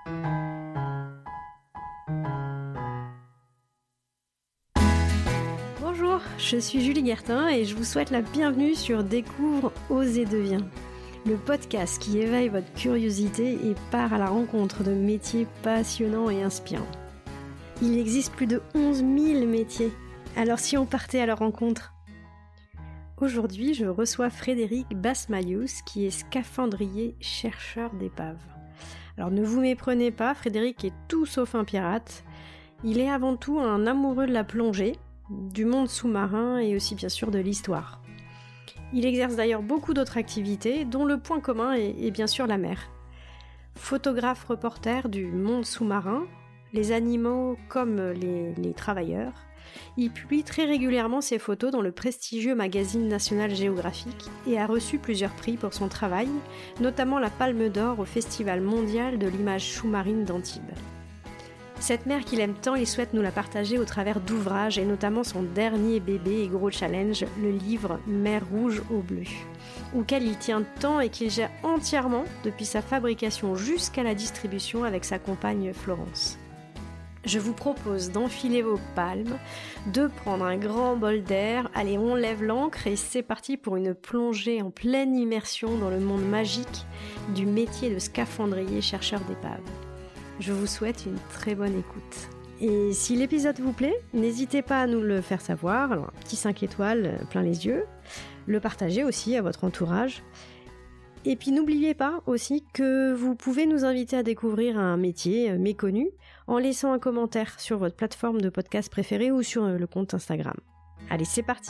Bonjour, je suis Julie Guertin et je vous souhaite la bienvenue sur Découvre, Ose et Deviens, le podcast qui éveille votre curiosité et part à la rencontre de métiers passionnants et inspirants. Il existe plus de 11 000 métiers, alors si on partait à leur rencontre? Aujourd'hui, je reçois Frédéric Basmayous, qui est scaphandrier chercheur d'épaves. Alors ne vous méprenez pas, Frédéric est tout sauf un pirate. Il est avant tout un amoureux de la plongée, du monde sous-marin et aussi bien sûr de l'histoire. Il exerce d'ailleurs beaucoup d'autres activités, dont le point commun est bien sûr la mer. Photographe reporter du monde sous-marin, les animaux comme les travailleurs, il publie très régulièrement ses photos dans le prestigieux magazine National Geographic et a reçu plusieurs prix pour son travail, notamment la Palme d'Or au Festival mondial de l'image sous-marine d'Antibes. Cette mer qu'il aime tant, il souhaite nous la partager au travers d'ouvrages et notamment son dernier bébé et gros challenge, le livre Mer rouge au bleu, auquel il tient tant et qu'il gère entièrement depuis sa fabrication jusqu'à la distribution avec sa compagne Florence. Je vous propose d'enfiler vos palmes, de prendre un grand bol d'air, allez on lève l'ancre et c'est parti pour une plongée en pleine immersion dans le monde magique du métier de scaphandrier chercheur d'épaves. Je vous souhaite une très bonne écoute. Et si l'épisode vous plaît, n'hésitez pas à nous le faire savoir, alors un petit 5 étoiles plein les yeux, le partager aussi à votre entourage. Et puis n'oubliez pas aussi que vous pouvez nous inviter à découvrir un métier méconnu en laissant un commentaire sur votre plateforme de podcast préférée ou sur le compte Instagram. Allez, c'est parti!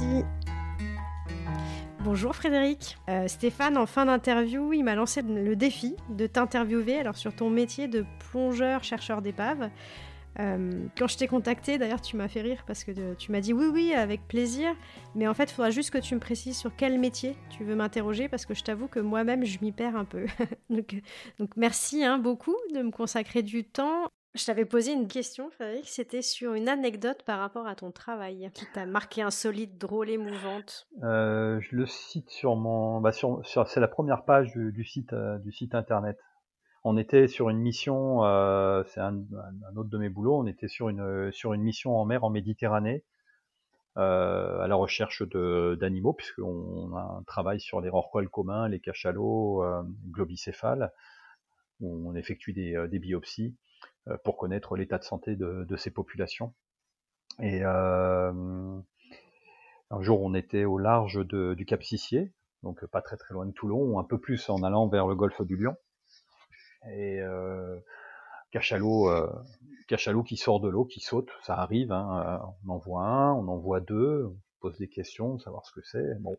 Bonjour Frédéric. Stéphane, en fin d'interview, il m'a lancé le défi de t'interviewer alors sur ton métier de plongeur chercheur d'épaves. Quand je t'ai contacté, d'ailleurs tu m'as fait rire parce que tu m'as dit oui avec plaisir, mais en fait il faudra juste que tu me précises sur quel métier tu veux m'interroger parce que je t'avoue que moi-même je m'y perds un peu. donc merci beaucoup de me consacrer du temps. Je t'avais posé une question, Frédéric, c'était sur une anecdote par rapport à ton travail qui t'a marqué, insolite, drôle, émouvante. Je le cite sur mon, c'est la première page du site internet. On était sur une mission, c'est un autre de mes boulots. On était sur une mission en mer en Méditerranée, à la recherche d'animaux, puisqu'on a un travail sur les rorquals communs, les cachalots, globicéphales, où on effectue des biopsies pour connaître l'état de santé de ces populations. Et un jour, on était au large du Cap Sissier, donc pas très très loin de Toulon, ou un peu plus en allant vers le golfe du Lion. Et cachalot qui sort de l'eau, qui saute, ça arrive, on en voit un, on en voit deux, on pose des questions, savoir ce que c'est. Bon,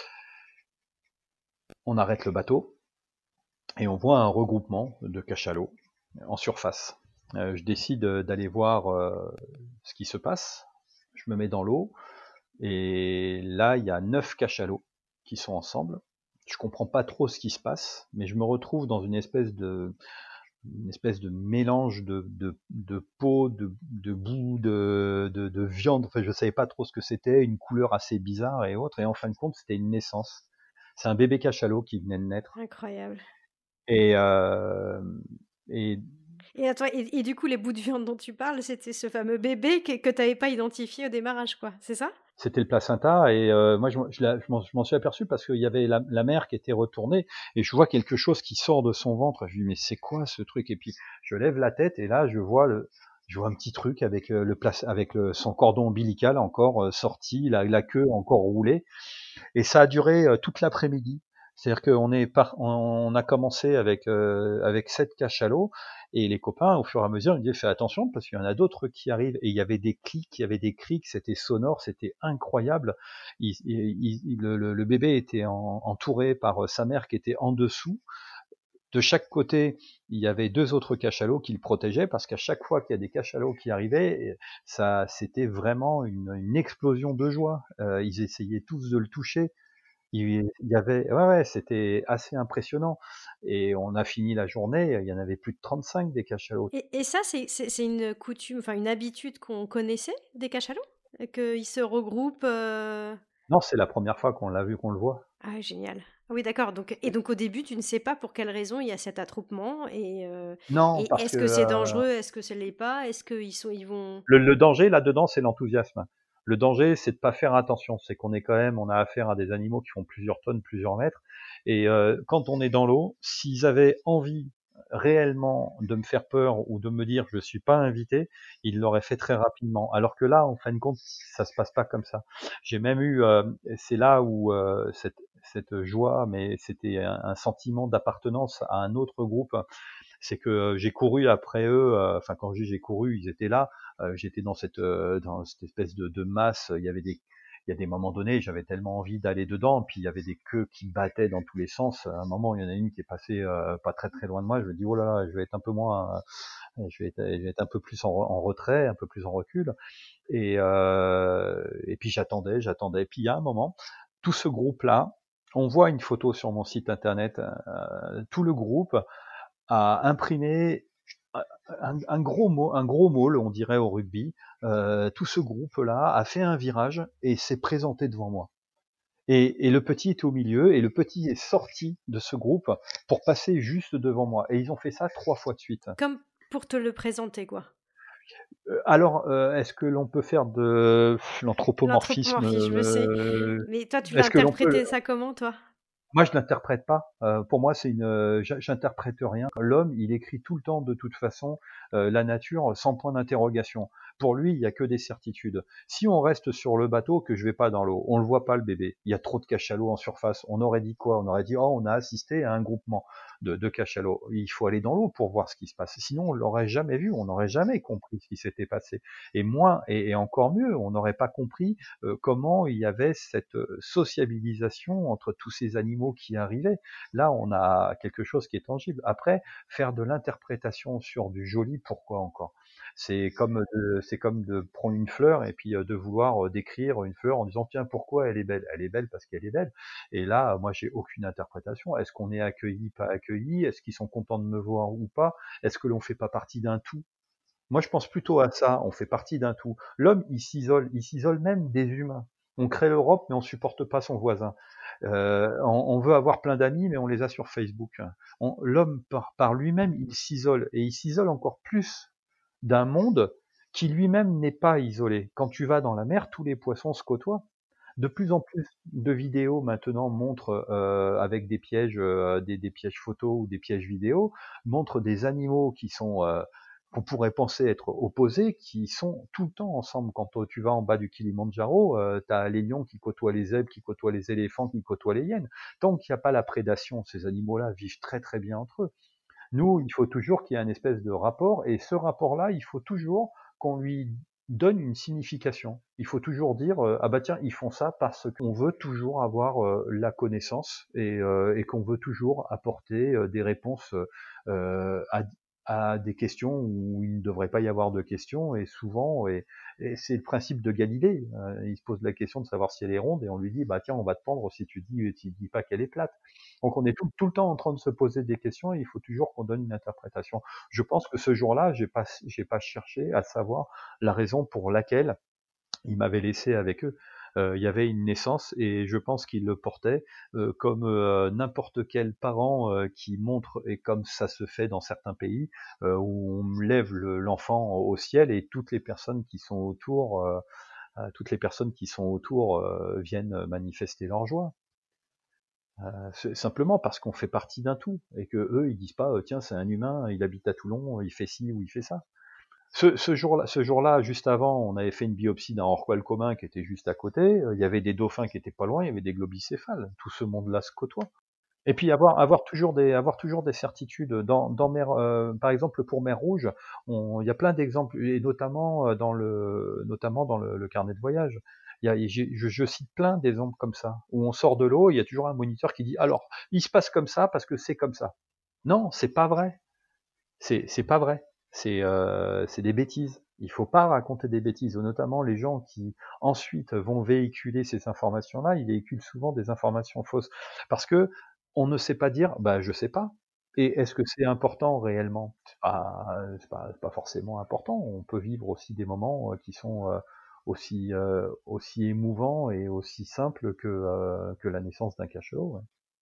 on arrête le bateau et on voit un regroupement de cachalots en surface. Je décide d'aller voir ce qui se passe. Je me mets dans l'eau et là, il y a 9 cachalots qui sont ensemble. Je comprends pas trop ce qui se passe, mais je me retrouve dans une espèce de mélange de peau, de boue, de viande. Enfin, je savais pas trop ce que c'était, une couleur assez bizarre et autres. Et en fin de compte, c'était une naissance. C'est un bébé cachalot qui venait de naître. Incroyable. Et Et, attends, et du coup, les bouts de viande dont tu parles, c'était ce fameux bébé que tu n'avais pas identifié au démarrage, quoi. C'est ça? c'était le placenta. Et moi, je m'en suis aperçu parce qu'il y avait la mère qui était retournée et je vois quelque chose qui sort de son ventre. Je lui dis mais c'est quoi ce truc? Et puis je lève la tête et là je vois un petit truc avec son cordon ombilical encore sorti, la queue encore roulée. Et ça a duré toute l'après-midi. C'est-à-dire on a commencé avec 7 cachalots et les copains, au fur et à mesure, ils disaient fais attention parce qu'il y en a d'autres qui arrivent. Et il y avait des clics, il y avait des cris, c'était sonore, c'était incroyable. Le bébé était entouré par sa mère qui était en dessous. De chaque côté, il y avait 2 autres cachalots qui le protégeaient parce qu'à chaque fois qu'il y a des cachalots qui arrivaient, c'était vraiment une explosion de joie. Ils essayaient tous de le toucher. Il y avait, ouais, c'était assez impressionnant. Et on a fini la journée, il y en avait plus de 35 des cachalots. Et ça, c'est une coutume, enfin une habitude qu'on connaissait des cachalots? Qu'ils se regroupent Non, c'est la première fois qu'on l'a vu, qu'on le voit. Ah, génial. Oui, d'accord. Donc au début, tu ne sais pas pour quelle raison il y a cet attroupement Non, et parce est-ce que, que c'est dangereux? Est-ce que ça l'est pas? Est-ce qu'ils vont le danger là-dedans, c'est l'enthousiasme. Le danger, c'est de pas faire attention. C'est qu'on est quand même, on a affaire à des animaux qui font plusieurs tonnes, plusieurs mètres. Et quand on est dans l'eau, s'ils avaient envie réellement de me faire peur ou de me dire je suis pas invité, ils l'auraient fait très rapidement. Alors que là, en fin de compte, ça se passe pas comme ça. J'ai même eu, c'est là où cette joie, mais c'était un sentiment d'appartenance à un autre groupe, c'est que j'ai couru après eux. Enfin, quand je dis j'ai couru, ils étaient là. J'étais dans cette espèce de masse. Il y a des moments donnés, j'avais tellement envie d'aller dedans, puis il y avait des queues qui battaient dans tous les sens. À un moment, il y en a une qui est passée pas très très loin de moi. Je me dis oh là là, je vais être un peu moins, je vais être un peu plus en retrait, un peu plus en recul. Et puis j'attendais. Puis il y a un moment, tout ce groupe-là, on voit une photo sur mon site internet. Tout le groupe a imprimé un gros maul, on dirait au rugby. Tout ce groupe-là a fait un virage et s'est présenté devant moi. Et le petit était au milieu, et le petit est sorti de ce groupe pour passer juste devant moi. Et ils ont fait ça 3 fois de suite. comme pour te le présenter, quoi? Alors, est-ce que l'on peut faire de l'anthropomorphisme? L'anthropomorphisme, je sais. Mais toi, tu l'as Est-ce que l'on peut interprété ça comment, toi? Moi, je l'interprète pas. Pour moi, j'interprète rien. L'homme, il écrit tout le temps, de toute façon, la nature sans point d'interrogation. Pour lui, il y a que des certitudes. Si on reste sur le bateau, que je vais pas dans l'eau, on le voit pas le bébé. Il y a trop de cachalots en surface. On aurait dit quoi? On aurait dit oh, on a assisté à un groupement de cachalots. Il faut aller dans l'eau pour voir ce qui se passe. Sinon, on l'aurait jamais vu. On n'aurait jamais compris ce qui s'était passé. Et moins, et encore mieux, on n'aurait pas compris comment il y avait cette sociabilisation entre tous ces animaux qui arrivaient. Là, on a quelque chose qui est tangible. Après, faire de l'interprétation sur du joli, pourquoi encore? C'est comme de prendre une fleur et puis de vouloir décrire une fleur en disant tiens pourquoi elle est belle? Elle est belle parce qu'elle est belle. Et là, moi, j'ai aucune interprétation. Est-ce qu'on est accueilli, pas accueilli? Est-ce qu'ils sont contents de me voir ou pas? Est-ce que l'on fait pas partie d'un tout? Moi, je pense plutôt à ça. On fait partie d'un tout. L'homme, il s'isole même des humains. On crée l'Europe, mais on supporte pas son voisin. On veut avoir plein d'amis, mais on les a sur Facebook. L'homme, par lui-même, il s'isole. Et il s'isole encore plus d'un monde qui lui-même n'est pas isolé. Quand tu vas dans la mer, tous les poissons se côtoient. De plus en plus de vidéos maintenant montrent, avec des pièges, des pièges photos ou des pièges vidéo, montrent des animaux qui sont qu'on pourrait penser être opposés, qui sont tout le temps ensemble. Quand tu vas en bas du Kilimandjaro, tu as les lions qui côtoient les zèbres, qui côtoient les éléphants, qui côtoient les hyènes. Tant qu'il n'y a pas la prédation, ces animaux-là vivent très très bien entre eux. Nous, il faut toujours qu'il y ait un espèce de rapport, et ce rapport-là, il faut toujours qu'on lui donne une signification. Il faut toujours dire ah bah tiens, ils font ça parce qu'on veut toujours avoir la connaissance, et qu'on veut toujours apporter des réponses à des questions où il ne devrait pas y avoir de questions. Et souvent, et c'est le principe de Galilée, il se pose la question de savoir si elle est ronde, et on lui dit bah tiens, on va te pendre si tu dis pas qu'elle est plate. Donc on est tout le temps en train de se poser des questions, et il faut toujours qu'on donne une interprétation. Je pense que ce jour-là, j'ai pas cherché à savoir la raison pour laquelle ils m'avaient laissé avec eux. Il y avait une naissance, et je pense qu'ils le portaient comme n'importe quel parent qui montre, et comme ça se fait dans certains pays, où on lève l'enfant au ciel, et toutes les personnes qui sont autour viennent manifester leur joie. C'est simplement parce qu'on fait partie d'un tout, et que eux ils disent pas tiens c'est un humain, il habite à Toulon, il fait ci ou il fait ça. Ce jour-là, juste avant, on avait fait une biopsie d'un rorqual commun qui était juste à côté. Il y avait des dauphins qui étaient pas loin, il y avait des globicéphales. Tout ce monde-là se côtoie. Et puis avoir toujours des certitudes. Dans mer, par exemple pour Mer Rouge, il y a plein d'exemples, et notamment notamment dans le carnet de voyage. Je cite plein d'exemples comme ça, où on sort de l'eau, il y a toujours un moniteur qui dit alors il se passe comme ça parce que c'est comme ça. Non, c'est pas vrai. C'est pas vrai. C'est des bêtises. Il faut pas raconter des bêtises, notamment les gens qui ensuite vont véhiculer ces informations-là. Ils véhiculent souvent des informations fausses parce que on ne sait pas dire bah je sais pas. Et est-ce que c'est important réellement? C'est pas forcément important. On peut vivre aussi des moments qui sont aussi émouvants et aussi simples que la naissance d'un cachalot. Ouais.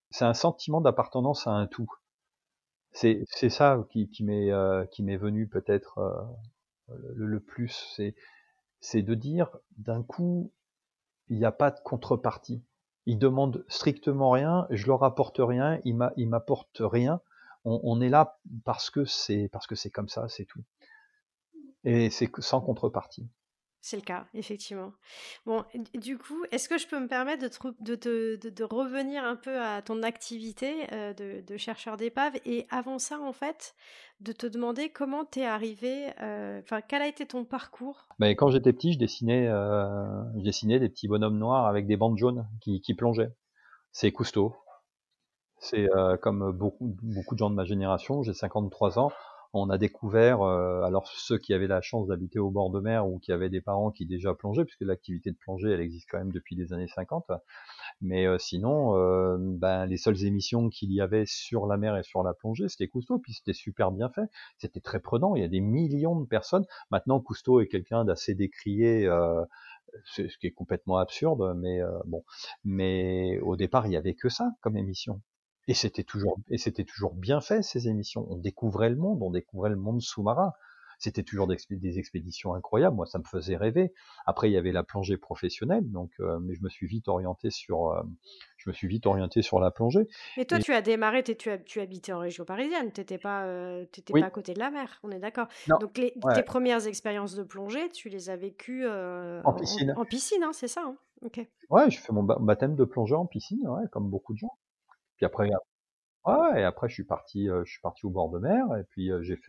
C'est un sentiment d'appartenance à un tout. C'est ça qui m'est venu peut-être le plus. C'est de dire d'un coup, il n'y a pas de contrepartie. Ils demandent strictement rien, je leur apporte rien, ils m'apportent rien. On est là parce que c'est comme ça, c'est tout. Et c'est sans contrepartie. C'est le cas, effectivement. Bon, du coup, est-ce que je peux me permettre de revenir un peu à ton activité de chercheur d'épave et avant ça, en fait, de te demander comment t'es arrivé, enfin, quel a été ton parcours? Mais quand j'étais petit, je dessinais des petits bonhommes noirs avec des bandes jaunes qui plongeaient. C'est Cousteau. C'est comme beaucoup de gens de ma génération, j'ai 53 ans, on a découvert, alors ceux qui avaient la chance d'habiter au bord de mer ou qui avaient des parents qui déjà plongeaient, puisque l'activité de plongée, elle existe quand même depuis les années 50. Mais sinon, ben, les seules émissions qu'il y avait sur la mer et sur la plongée, c'était Cousteau, puis c'était super bien fait. C'était très prenant, il y a des millions de personnes. Maintenant, Cousteau est quelqu'un d'assez décrié, ce qui est complètement absurde, mais bon. Mais au départ, il y avait que ça comme émission. Et c'était toujours bien fait, ces émissions. On découvrait le monde sous-marin. C'était toujours des expéditions incroyables. Moi, ça me faisait rêver. Après, il y avait la plongée professionnelle, donc, mais je me suis vite orienté sur la plongée. Mais toi, Et tu as démarré, tu habitais en région parisienne, t'étais pas oui, à côté de la mer, on est d'accord. non, Donc ouais, tes premières expériences de plongée, tu les as vécues en piscine. en piscine, hein, c'est ça, hein? Ok. Ouais, j'ai fait mon baptême de plongeur en piscine, ouais, comme beaucoup de gens. Puis après, ouais, et après je suis parti au bord de mer et puis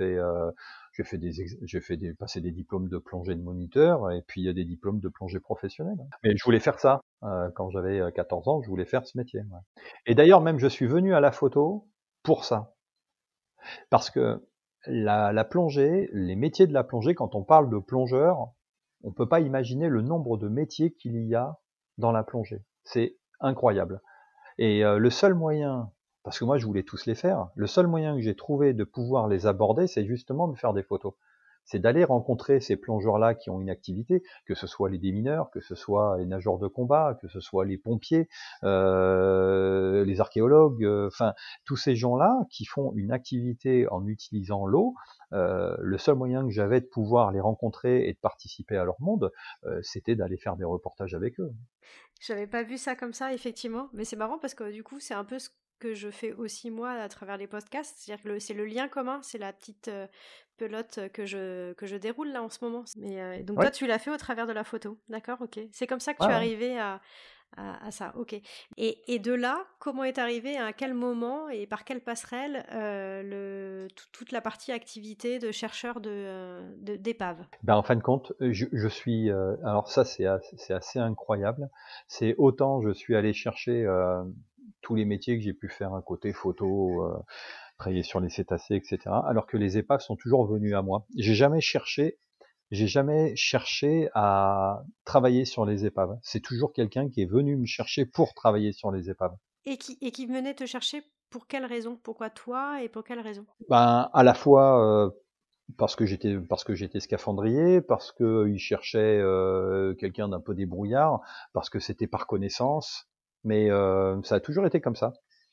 j'ai fait passer des diplômes de plongée de moniteur et puis des diplômes de plongée professionnelle. Mais je voulais faire ça quand j'avais 14 ans, je voulais faire ce métier. Ouais. Et d'ailleurs même je suis venu à la photo pour ça, parce que la plongée, les métiers de la plongée, quand on parle de plongeur, on peut pas imaginer le nombre de métiers qu'il y a dans la plongée. C'est incroyable. Et le seul moyen, parce que moi je voulais tous les faire, le seul moyen que j'ai trouvé de pouvoir les aborder, c'est justement de faire des photos. C'est d'aller rencontrer ces plongeurs-là qui ont une activité, que ce soit les démineurs, que ce soit les nageurs de combat, que ce soit les pompiers, les archéologues, enfin tous ces gens-là qui font une activité en utilisant l'eau. Le seul moyen que j'avais de pouvoir les rencontrer et de participer à leur monde, c'était d'aller faire des reportages avec eux. J'avais pas vu ça comme ça, effectivement, mais c'est marrant parce que du coup, c'est un peu ce que je fais aussi moi à travers les podcasts, c'est-à-dire que c'est le lien commun, c'est la petite pelote que je déroule là en ce moment. Mais donc Oui, toi, tu l'as fait au travers de la photo, d'accord, ok. C'est comme ça que ouais, tu es ouais. arrivé à ça, ok. Et de là, comment est arrivé, à quel moment et par quelle passerelle toute la partie activité de chercheur d'épave? Ben, en fin de compte, je suis, alors ça c'est assez incroyable. C'est autant je suis allé chercher tous les métiers que j'ai pu faire, un côté photo, travailler sur les cétacés, etc. Alors que les épaves sont toujours venus à moi. J'ai jamais cherché à travailler sur les épaves. C'est toujours quelqu'un qui est venu me chercher pour travailler sur les épaves. Et qui venait te chercher pour quelle raison? Pourquoi toi et pour quelle raison? Ben, à la fois parce que j'étais scaphandrier, parce que il cherchait quelqu'un d'un peu débrouillard, parce que c'était par connaissance, mais ça a toujours été comme ça.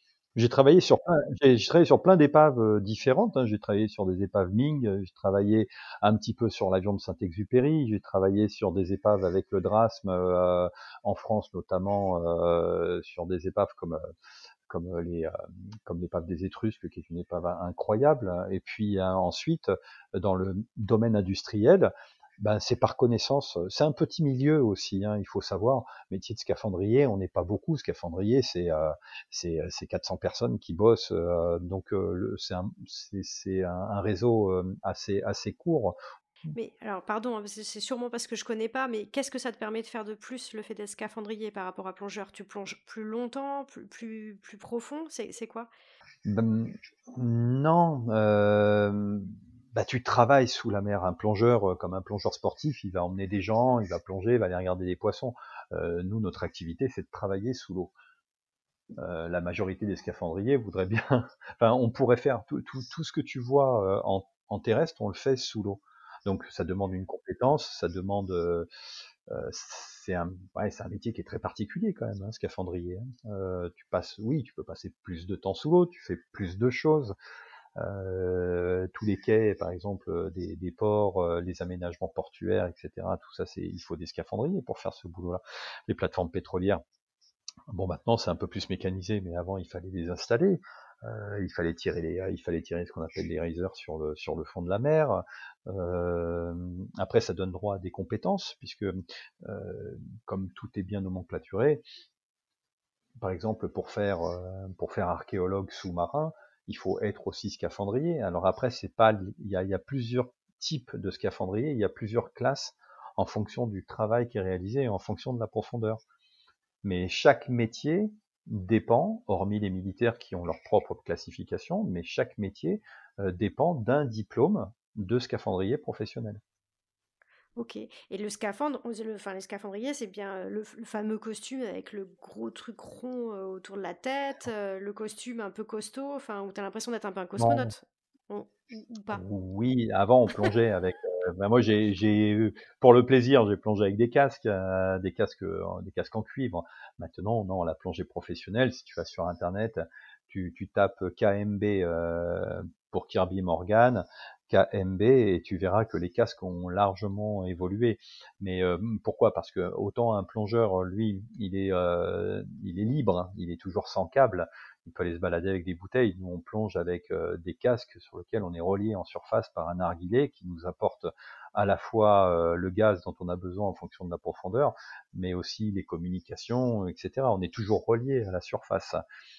J'ai travaillé sur plein d'épaves différentes, hein. J'ai travaillé sur des épaves Ming, j'ai travaillé un petit peu sur l'avion de Saint-Exupéry, j'ai travaillé sur des épaves avec le Drasme en France, notamment sur des épaves comme comme l'épave des Étrusques, qui est une épave incroyable. Et puis ensuite, dans le domaine industriel, ben, c'est par connaissance. C'est un petit milieu aussi, hein, il faut savoir. Métier de scaphandrier, on n'est pas beaucoup. Scaphandrier, c'est 400 personnes qui bossent. Donc c'est un réseau assez court. Mais alors, pardon, hein, c'est sûrement parce que je connais pas, mais qu'est-ce que ça te permet de faire de plus, le fait d'être scaphandrier par rapport à plongeur? Tu plonges plus longtemps, plus profond? C'est quoi? Ben, non, bah, tu travailles sous la mer. Un plongeur, comme un plongeur sportif, il va emmener des gens, il va plonger, il va aller regarder des poissons. Nous, notre activité, c'est de travailler sous l'eau. La majorité des scaphandriers voudraient bien, enfin, on pourrait faire tout ce que tu vois en terrestre, on le fait sous l'eau. Donc, ça demande une compétence, ça demande c'est un métier qui est très particulier quand même, hein, scaphandrier. Tu peux passer plus de temps sous l'eau, tu fais plus de choses. Tous les quais, par exemple, des ports, les aménagements portuaires, etc. Tout ça, il faut des scaphandriers pour faire ce boulot-là. Les plateformes pétrolières. Bon, maintenant c'est un peu plus mécanisé, mais avant il fallait les installer. Il fallait tirer ce qu'on appelle les risers sur le fond de la mer. Après, ça donne droit à des compétences, puisque comme tout est bien nomenclaturé, par exemple pour faire archéologue sous-marin, il faut être aussi scaphandrier. Alors après, il y a plusieurs types de scaphandriers, il y a plusieurs classes en fonction du travail qui est réalisé et en fonction de la profondeur. Mais chaque métier dépend, hormis les militaires qui ont leur propre classification, mais chaque métier dépend d'un diplôme de scaphandrier professionnel. Ok. Et le scaphandre, les scaphandriers, c'est bien le fameux costume avec le gros truc rond autour de la tête, le costume un peu costaud, enfin, où tu as l'impression d'être un peu un Non. cosmonaute. Ou pas. Oui, avant on plongeait avec. Moi, pour le plaisir, j'ai plongé avec des casques en cuivre. Maintenant, non, la plongée professionnelle, si tu vas sur Internet, tu tapes KMB pour Kirby Morgan, KMB, et tu verras que les casques ont largement évolué. Mais pourquoi? Parce que autant un plongeur, lui, il est libre, hein, il est toujours sans câble. Il peut aller se balader avec des bouteilles. Nous, on plonge avec des casques sur lesquels on est relié en surface par un narguilé qui nous apporte à la fois le gaz dont on a besoin en fonction de la profondeur, mais aussi les communications, etc. On est toujours relié à la surface.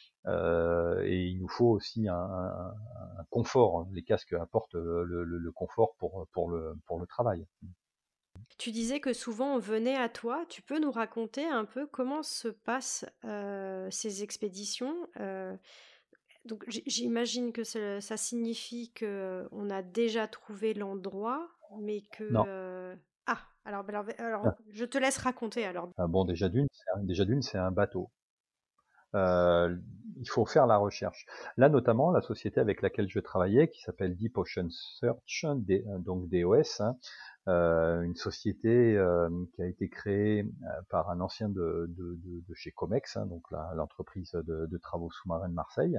Et il nous faut aussi un confort. Les casques apportent le confort pour le travail. Tu disais que souvent on venait à toi. Tu peux nous raconter un peu comment se passent ces expéditions donc j'imagine que ça signifie que on a déjà trouvé l'endroit, mais que Non. ah alors je te laisse raconter alors. Bon, déjà d'une, c'est un bateau. Euh, il faut faire la recherche. Là, notamment, la société avec laquelle je travaillais, qui s'appelle Deep Ocean Search, donc DOS, hein, une société qui a été créée par un ancien de chez Comex, hein, donc l'entreprise de travaux sous-marins de Marseille.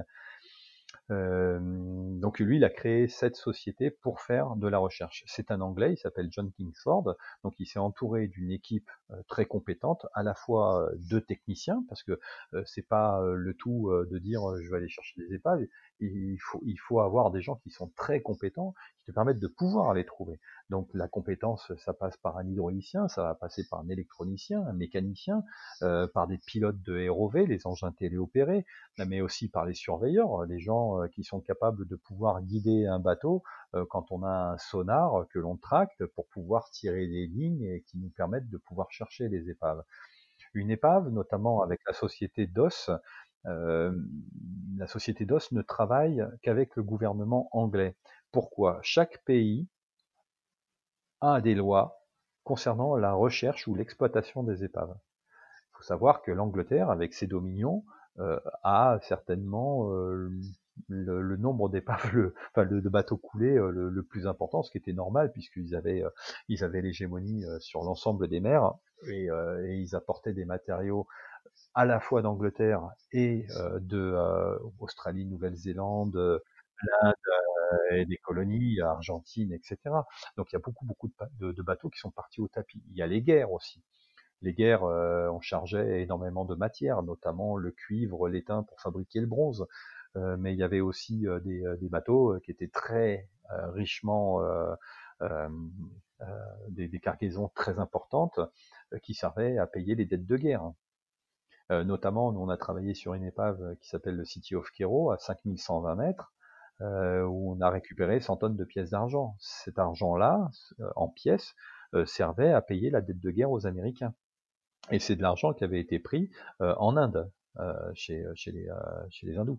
Donc lui, il a créé cette société pour faire de la recherche. C'est un Anglais, il s'appelle John Kingsford, donc il s'est entouré d'une équipe très compétente, à la fois de techniciens, parce que c'est pas le tout de dire je vais aller chercher des épaves, il faut avoir des gens qui sont très compétents, qui te permettent de pouvoir les trouver. Donc la compétence, ça passe par un hydraulicien, ça va passer par un électronicien, un mécanicien, par des pilotes de ROV, les engins téléopérés, mais aussi par les surveilleurs, les gens qui sont capables de pouvoir guider un bateau quand on a un sonar que l'on tracte pour pouvoir tirer des lignes et qui nous permettent de pouvoir chercher les épaves. Une épave, notamment avec la société DOS, euh, la société DOS ne travaille qu'avec le gouvernement anglais. Pourquoi? Chaque pays a des lois concernant la recherche ou l'exploitation des épaves. Il faut savoir que l'Angleterre, avec ses dominions, a certainement le nombre d'épaves, de bateaux coulés le plus important, ce qui était normal ils avaient l'hégémonie sur l'ensemble des mers et ils apportaient des matériaux à la fois d'Angleterre et de Australie, Nouvelle-Zélande, l'Inde et des colonies, Argentine, etc. Donc il y a beaucoup de bateaux qui sont partis au tapis. Il y a les guerres aussi. Les guerres, on chargeait énormément de matières, notamment le cuivre, l'étain pour fabriquer le bronze. Mais il y avait aussi des bateaux qui étaient très richement euh, des cargaisons très importantes qui servaient à payer les dettes de guerre. Notamment, nous on a travaillé sur une épave qui s'appelle le City of Cairo à 5120 mètres, où on a récupéré 100 tonnes de pièces d'argent. Cet argent-là, en pièces, servait à payer la dette de guerre aux Américains. Et c'est de l'argent qui avait été pris en Inde, chez les hindous.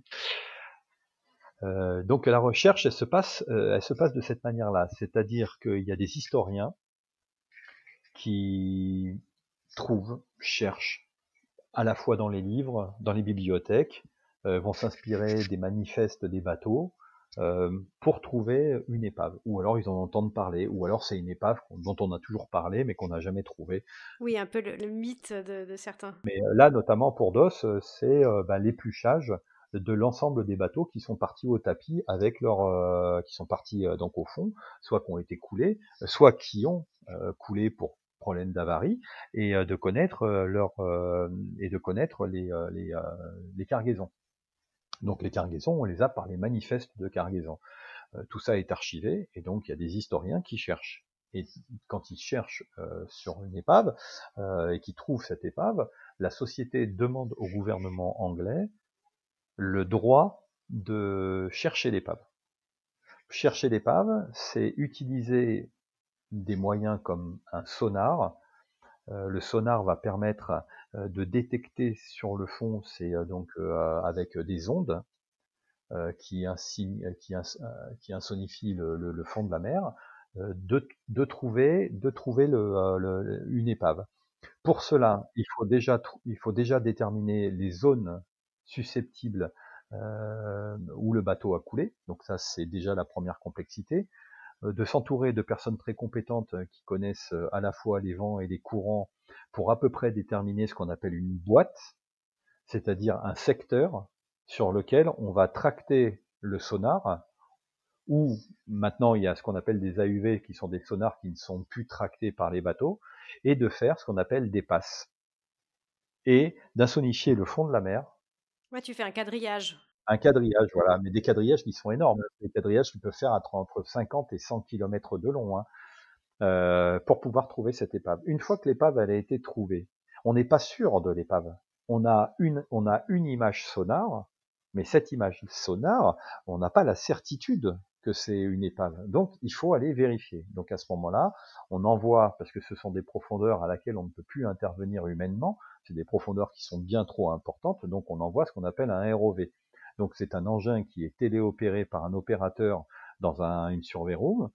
Donc la recherche, elle se passe de cette manière-là, c'est-à-dire qu'il y a des historiens qui trouvent, cherchent, à la fois dans les livres, dans les bibliothèques, vont s'inspirer des manifestes des bateaux, pour trouver une épave. Ou alors ils en entendent parler, ou alors c'est une épave dont on a toujours parlé mais qu'on n'a jamais trouvée. Oui, un peu le mythe de certains. Mais là, notamment pour DOS, c'est l'épluchage de l'ensemble des bateaux qui sont partis au tapis avec qui sont partis donc au fond, soit qui ont été coulés, soit qui ont coulé pour problème d'avarie, et de connaître les cargaisons. Donc les cargaisons, on les a par les manifestes de cargaison. Tout ça est archivé, et donc il y a des historiens qui cherchent. Et quand ils cherchent sur une épave et qu'ils trouvent cette épave, la société demande au gouvernement anglais le droit de chercher l'épave. Chercher l'épave, c'est utiliser des moyens comme un sonar. Le sonar va permettre de détecter sur le fond, c'est donc avec des ondes qui insonifient le fond de la mer, de trouver une épave. Pour cela, il faut déjà déterminer les zones susceptibles où le bateau a coulé. Donc ça, c'est déjà la première complexité. De s'entourer de personnes très compétentes qui connaissent à la fois les vents et les courants pour à peu près déterminer ce qu'on appelle une boîte, c'est-à-dire un secteur sur lequel on va tracter le sonar, ou maintenant il y a ce qu'on appelle des AUV qui sont des sonars qui ne sont plus tractés par les bateaux, et de faire ce qu'on appelle des passes, et d'insonifier le fond de la mer. Ouais, tu fais un quadrillage. Un quadrillage, voilà, mais des quadrillages qui sont énormes, des quadrillages qui peuvent faire entre 50 et 100 km de long, pour pouvoir trouver cette épave. Une fois que l'épave elle a été trouvée, on n'est pas sûr de l'épave. On a une image sonar, mais cette image sonar, on n'a pas la certitude que c'est une épave. Donc, il faut aller vérifier. Donc, à ce moment-là, on envoie, parce que ce sont des profondeurs à laquelle on ne peut plus intervenir humainement, c'est des profondeurs qui sont bien trop importantes, donc on envoie ce qu'on appelle un ROV. Donc, c'est un engin qui est téléopéré par un opérateur dans une survey room.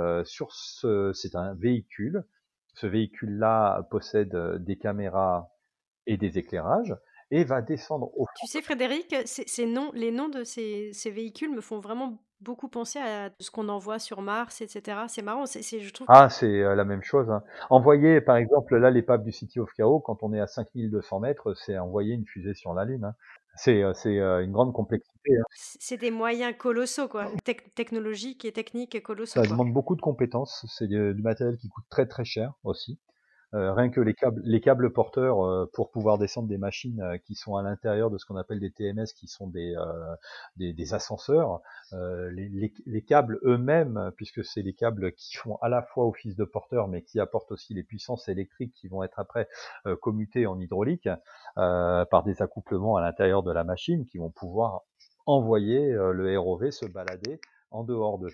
C'est un véhicule. Ce véhicule-là possède des caméras et des éclairages, et va descendre au Tu fond. sais, Frédéric, les noms de ces véhicules me font vraiment beaucoup penser à ce qu'on envoie sur Mars, etc. C'est marrant, je trouve. Ah, c'est la même chose. Envoyer, par exemple, là, l'épave du City of Chaos, quand on est à 5200 mètres, c'est envoyer une fusée sur la Lune. C'est une grande complexité. C'est des moyens colossaux, quoi. Technologiques et techniques et colossaux, Ça quoi. demande beaucoup de compétences. C'est du matériel qui coûte très très cher aussi. Rien que les câbles porteurs pour pouvoir descendre des machines qui sont à l'intérieur de ce qu'on appelle des TMS, qui sont des ascenseurs, les câbles eux-mêmes, puisque c'est les câbles qui font à la fois office de porteur, mais qui apportent aussi les puissances électriques qui vont être après commutées en hydraulique par des accouplements à l'intérieur de la machine, qui vont pouvoir envoyer le ROV se balader en dehors de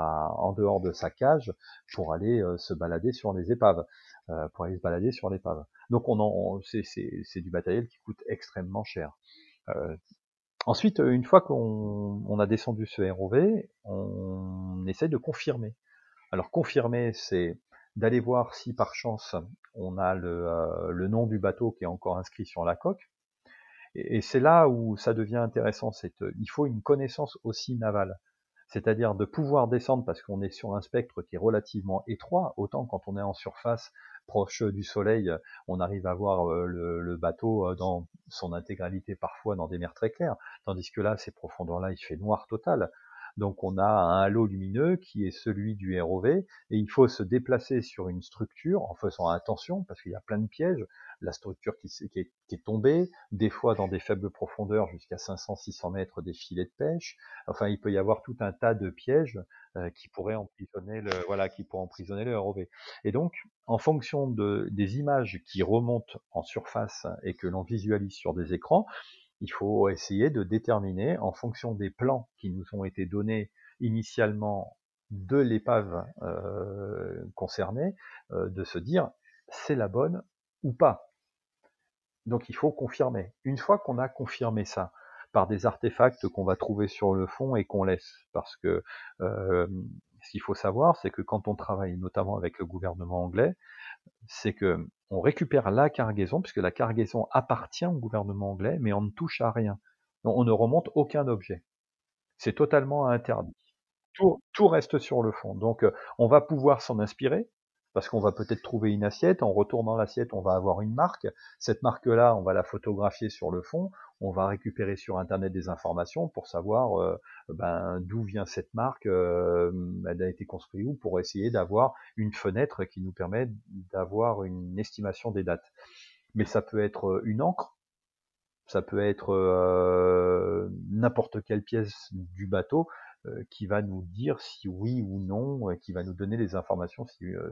sa cage pour aller se balader sur les épaves. Pour aller se balader sur l'épave. Donc c'est du matériel qui coûte extrêmement cher. Ensuite, une fois qu'on a descendu ce ROV, on essaie de confirmer. Alors confirmer, c'est d'aller voir si par chance on a le nom du bateau qui est encore inscrit sur la coque. Et c'est là où ça devient intéressant, il faut une connaissance aussi navale. C'est-à-dire de pouvoir descendre parce qu'on est sur un spectre qui est relativement étroit, autant quand on est en surface, proche du soleil, on arrive à voir le bateau dans son intégralité parfois dans des mers très claires, tandis que là, ces profondeurs-là, il fait noir total. Donc on a un halo lumineux qui est celui du ROV, et il faut se déplacer sur une structure en faisant attention, parce qu'il y a plein de pièges, la structure qui est tombée, des fois dans des faibles profondeurs jusqu'à 500-600 mètres, des filets de pêche. Enfin, il peut y avoir tout un tas de pièges qui pourraient emprisonner le ROV. Et donc, en fonction des images qui remontent en surface et que l'on visualise sur des écrans, il faut essayer de déterminer, en fonction des plans qui nous ont été donnés initialement de l'épave concernée, de se dire c'est la bonne ou pas. Donc il faut confirmer. Une fois qu'on a confirmé ça par des artefacts qu'on va trouver sur le fond et qu'on laisse, parce que ce qu'il faut savoir, c'est que quand on travaille notamment avec le gouvernement anglais, c'est que on récupère la cargaison, puisque la cargaison appartient au gouvernement anglais, mais on ne touche à rien. On ne remonte aucun objet. C'est totalement interdit. Tout reste sur le fond. Donc, on va pouvoir s'en inspirer, parce qu'on va peut-être trouver une assiette. En retournant l'assiette, on va avoir une marque. Cette marque-là, on va la photographier sur le fond. On va récupérer sur Internet des informations pour savoir d'où vient cette marque, elle a été construite où, pour essayer d'avoir une fenêtre qui nous permet d'avoir une estimation des dates. Mais ça peut être une encre, ça peut être n'importe quelle pièce du bateau qui va nous dire si oui ou non, qui va nous donner des informations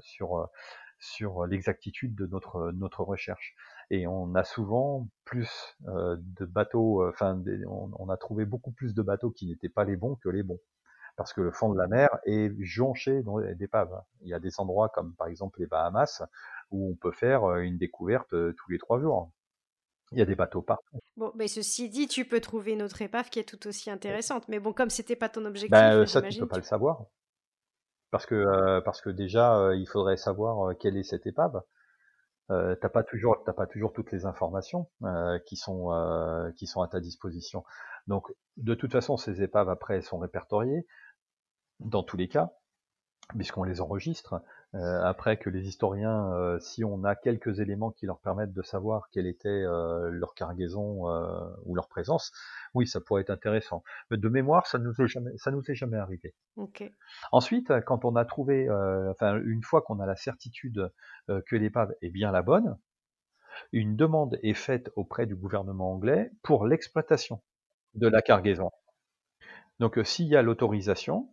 sur l'exactitude de notre recherche. Et on a souvent plus de bateaux, on a trouvé beaucoup plus de bateaux qui n'étaient pas les bons que les bons. Parce que le fond de la mer est jonché d'épaves. Il y a des endroits comme par exemple les Bahamas où on peut faire une découverte tous les 3 jours. Il y a des bateaux partout. Bon, mais ceci dit, tu peux trouver une autre épave qui est tout aussi intéressante. Mais bon, comme c'était pas ton objectif, Ça, tu peux j'imagine. pas le savoir. Parce que déjà, il faudrait savoir quelle est cette épave. T'as pas toujours toutes les informations qui sont à ta disposition. Donc, de toute façon, ces épaves après sont répertoriées dans tous les cas, puisqu'on les enregistre. Après que les historiens, si on a quelques éléments qui leur permettent de savoir quelle était leur cargaison ou leur présence, oui, ça pourrait être intéressant. Mais de mémoire, ça nous est jamais arrivé. Ok. Ensuite, quand on a trouvé, une fois qu'on a la certitude que l'épave est bien la bonne, une demande est faite auprès du gouvernement anglais pour l'exploitation de la cargaison. Donc, s'il y a l'autorisation,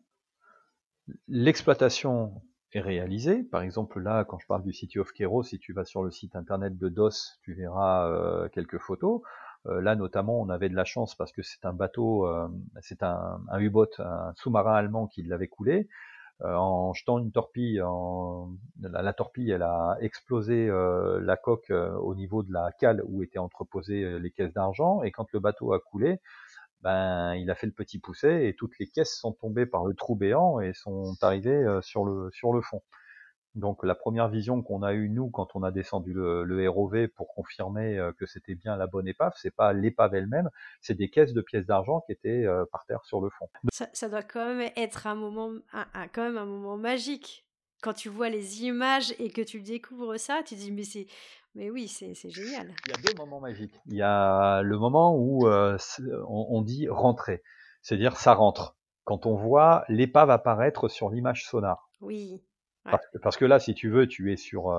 l'exploitation est réalisée. Par exemple, là, quand je parle du City of Cairo, si tu vas sur le site internet de DOS, tu verras quelques photos. Là, notamment, on avait de la chance parce que c'est un bateau, c'est un U-boat, un sous-marin allemand qui l'avait coulé. En jetant une torpille, la torpille, elle a explosé la coque au niveau de la cale où étaient entreposées les caisses d'argent. Et quand le bateau a coulé, il a fait le petit pousset et toutes les caisses sont tombées par le trou béant et sont arrivées sur le fond. Donc la première vision qu'on a eue nous quand on a descendu le ROV pour confirmer que c'était bien la bonne épave, c'est pas l'épave elle-même, c'est des caisses de pièces d'argent qui étaient par terre sur le fond. Ça doit quand même être un moment, quand même un moment magique. Quand tu vois les images et que tu découvres ça, tu te dis mais oui, c'est génial. Il y a 2 moments magiques. Il y a le moment où on dit rentrer, c'est-à-dire ça rentre. Quand on voit l'épave apparaître sur l'image sonar. Oui. Ouais. Parce que là, si tu veux, tu es sur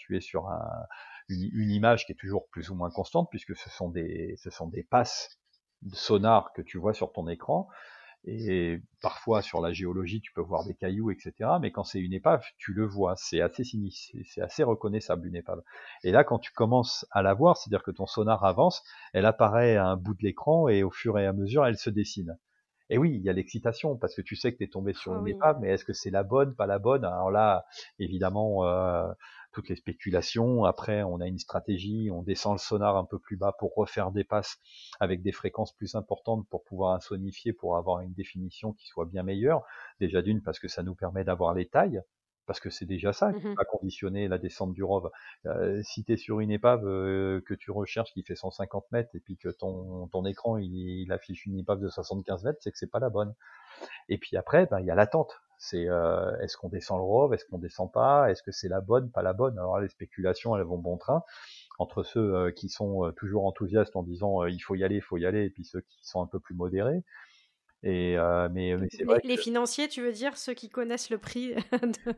une image qui est toujours plus ou moins constante, puisque ce sont des passes sonars que tu vois sur ton écran. Et parfois, sur la géologie, tu peux voir des cailloux, etc. Mais quand c'est une épave, tu le vois. C'est assez sinistre, c'est assez reconnaissable, une épave. Et là, quand tu commences à la voir, c'est-à-dire que ton sonar avance, elle apparaît à un bout de l'écran et au fur et à mesure, elle se dessine. Et oui, il y a l'excitation, parce que tu sais que tu es tombé sur une épave, mais est-ce que c'est la bonne, pas la bonne? Alors là, évidemment, toutes les spéculations. Après, on a une stratégie, on descend le sonar un peu plus bas pour refaire des passes avec des fréquences plus importantes pour pouvoir insonifier, pour avoir une définition qui soit bien meilleure. Déjà d'une, parce que ça nous permet d'avoir les tailles, parce que c'est déjà ça qui va conditionner la descente du ROV. Si tu es sur une épave que tu recherches qui fait 150 mètres et puis que ton écran il affiche une épave de 75 mètres, c'est que c'est pas la bonne. Et puis après, il y a l'attente. C'est est-ce qu'on descend le ROV, est-ce qu'on descend pas, est-ce que c'est la bonne, pas la bonne. Alors les spéculations, elles vont bon train entre ceux qui sont toujours enthousiastes en disant il faut y aller, et puis ceux qui sont un peu plus modérés. Et mais c'est vrai Les que financiers, tu veux dire, ceux qui connaissent le prix de...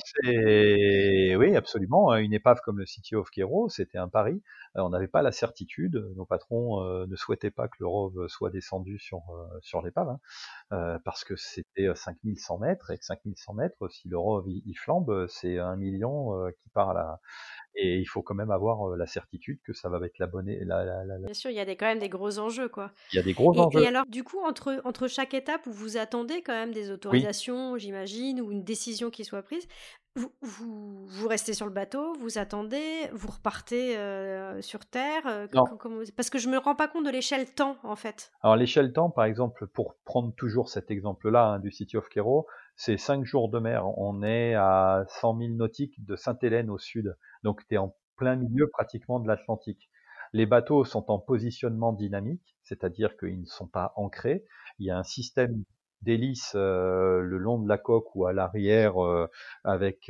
oui, absolument. Une épave comme le City of Cairo, c'était un pari. On n'avait pas la certitude. Nos patrons ne souhaitaient pas que le ROV soit descendu sur l'épave, parce que c'était 5100 mètres, et que 5100 mètres, si le ROV il flambe, c'est 1 million qui part à la... Et il faut quand même avoir la certitude que ça va être la bonne... Bien sûr, il y a quand même des gros enjeux, quoi. Il y a des gros Et enjeux. alors, du coup, entre chaque étape où vous attendez quand même des Oui. autorisations, j'imagine, ou une décision qui soit prise, vous restez sur le bateau, vous attendez, vous repartez sur Terre Non. Parce que je me rends pas compte de l'échelle temps, en fait. Alors l'échelle temps, par exemple, pour prendre toujours cet exemple-là du City of Cairo, c'est 5 jours de mer. On est à 100 000 nautiques de Sainte-Hélène au sud, donc tu es en plein milieu pratiquement de l'Atlantique. Les bateaux sont en positionnement dynamique, c'est-à-dire qu'ils ne sont pas ancrés. Il y a un système d'hélices le long de la coque ou à l'arrière avec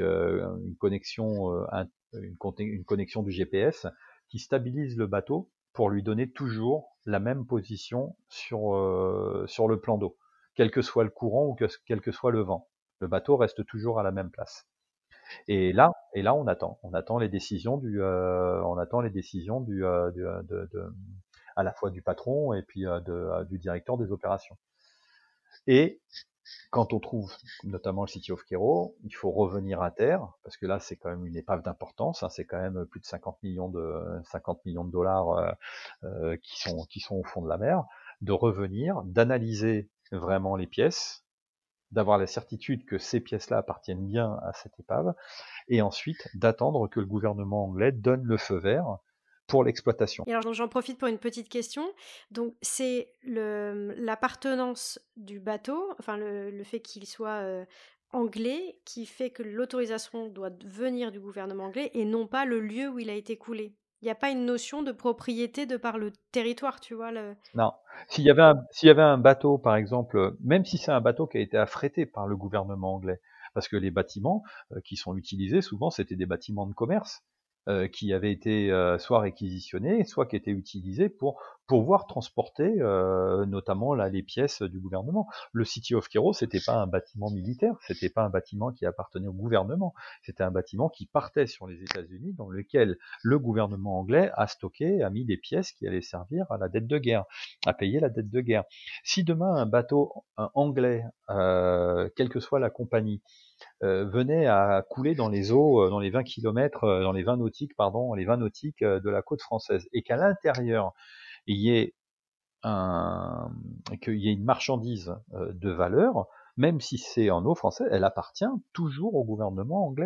une connexion du GPS qui stabilise le bateau pour lui donner toujours la même position sur le plan d'eau, quel que soit le courant ou quel que soit le vent. Le bateau reste toujours à la même place. Et là, on attend les décisions à la fois du patron et puis du directeur des opérations. Et quand on trouve notamment le City of Cairo, il faut revenir à terre, parce que là, c'est quand même une épave d'importance, hein, c'est quand même plus de 50 millions de dollars qui sont au fond de la mer, de revenir, d'analyser vraiment les pièces, d'avoir la certitude que ces pièces-là appartiennent bien à cette épave, et ensuite d'attendre que le gouvernement anglais donne le feu vert pour l'exploitation. Et alors, donc, j'en profite pour une petite question. Donc, c'est l'appartenance du bateau, enfin le fait qu'il soit anglais, qui fait que l'autorisation doit venir du gouvernement anglais et non pas le lieu où il a été coulé. Il n'y a pas une notion de propriété de par le territoire, tu vois. Non. S'il y avait un bateau, par exemple, même si c'est un bateau qui a été affrété par le gouvernement anglais, parce que les bâtiments qui sont utilisés, souvent, c'était des bâtiments de commerce qui avaient été soit réquisitionnés, soit qui étaient utilisés pour pouvoir transporter notamment là les pièces du gouvernement. Le City of Cairo, c'était pas un bâtiment militaire, c'était pas un bâtiment qui appartenait au gouvernement, c'était un bâtiment qui partait sur les États-Unis, dans lequel le gouvernement anglais a stocké, a mis des pièces qui allaient servir à la dette de guerre, à payer la dette de guerre. Si demain un bateau anglais, quelle que soit la compagnie, venait à couler dans les eaux, dans les 20 km, dans les 20 nautiques, pardon, les 20 nautiques de la côte française, et qu'à l'intérieur il y ait qu'il y ait une marchandise de valeur, même si c'est en eau française, elle appartient toujours au gouvernement anglais.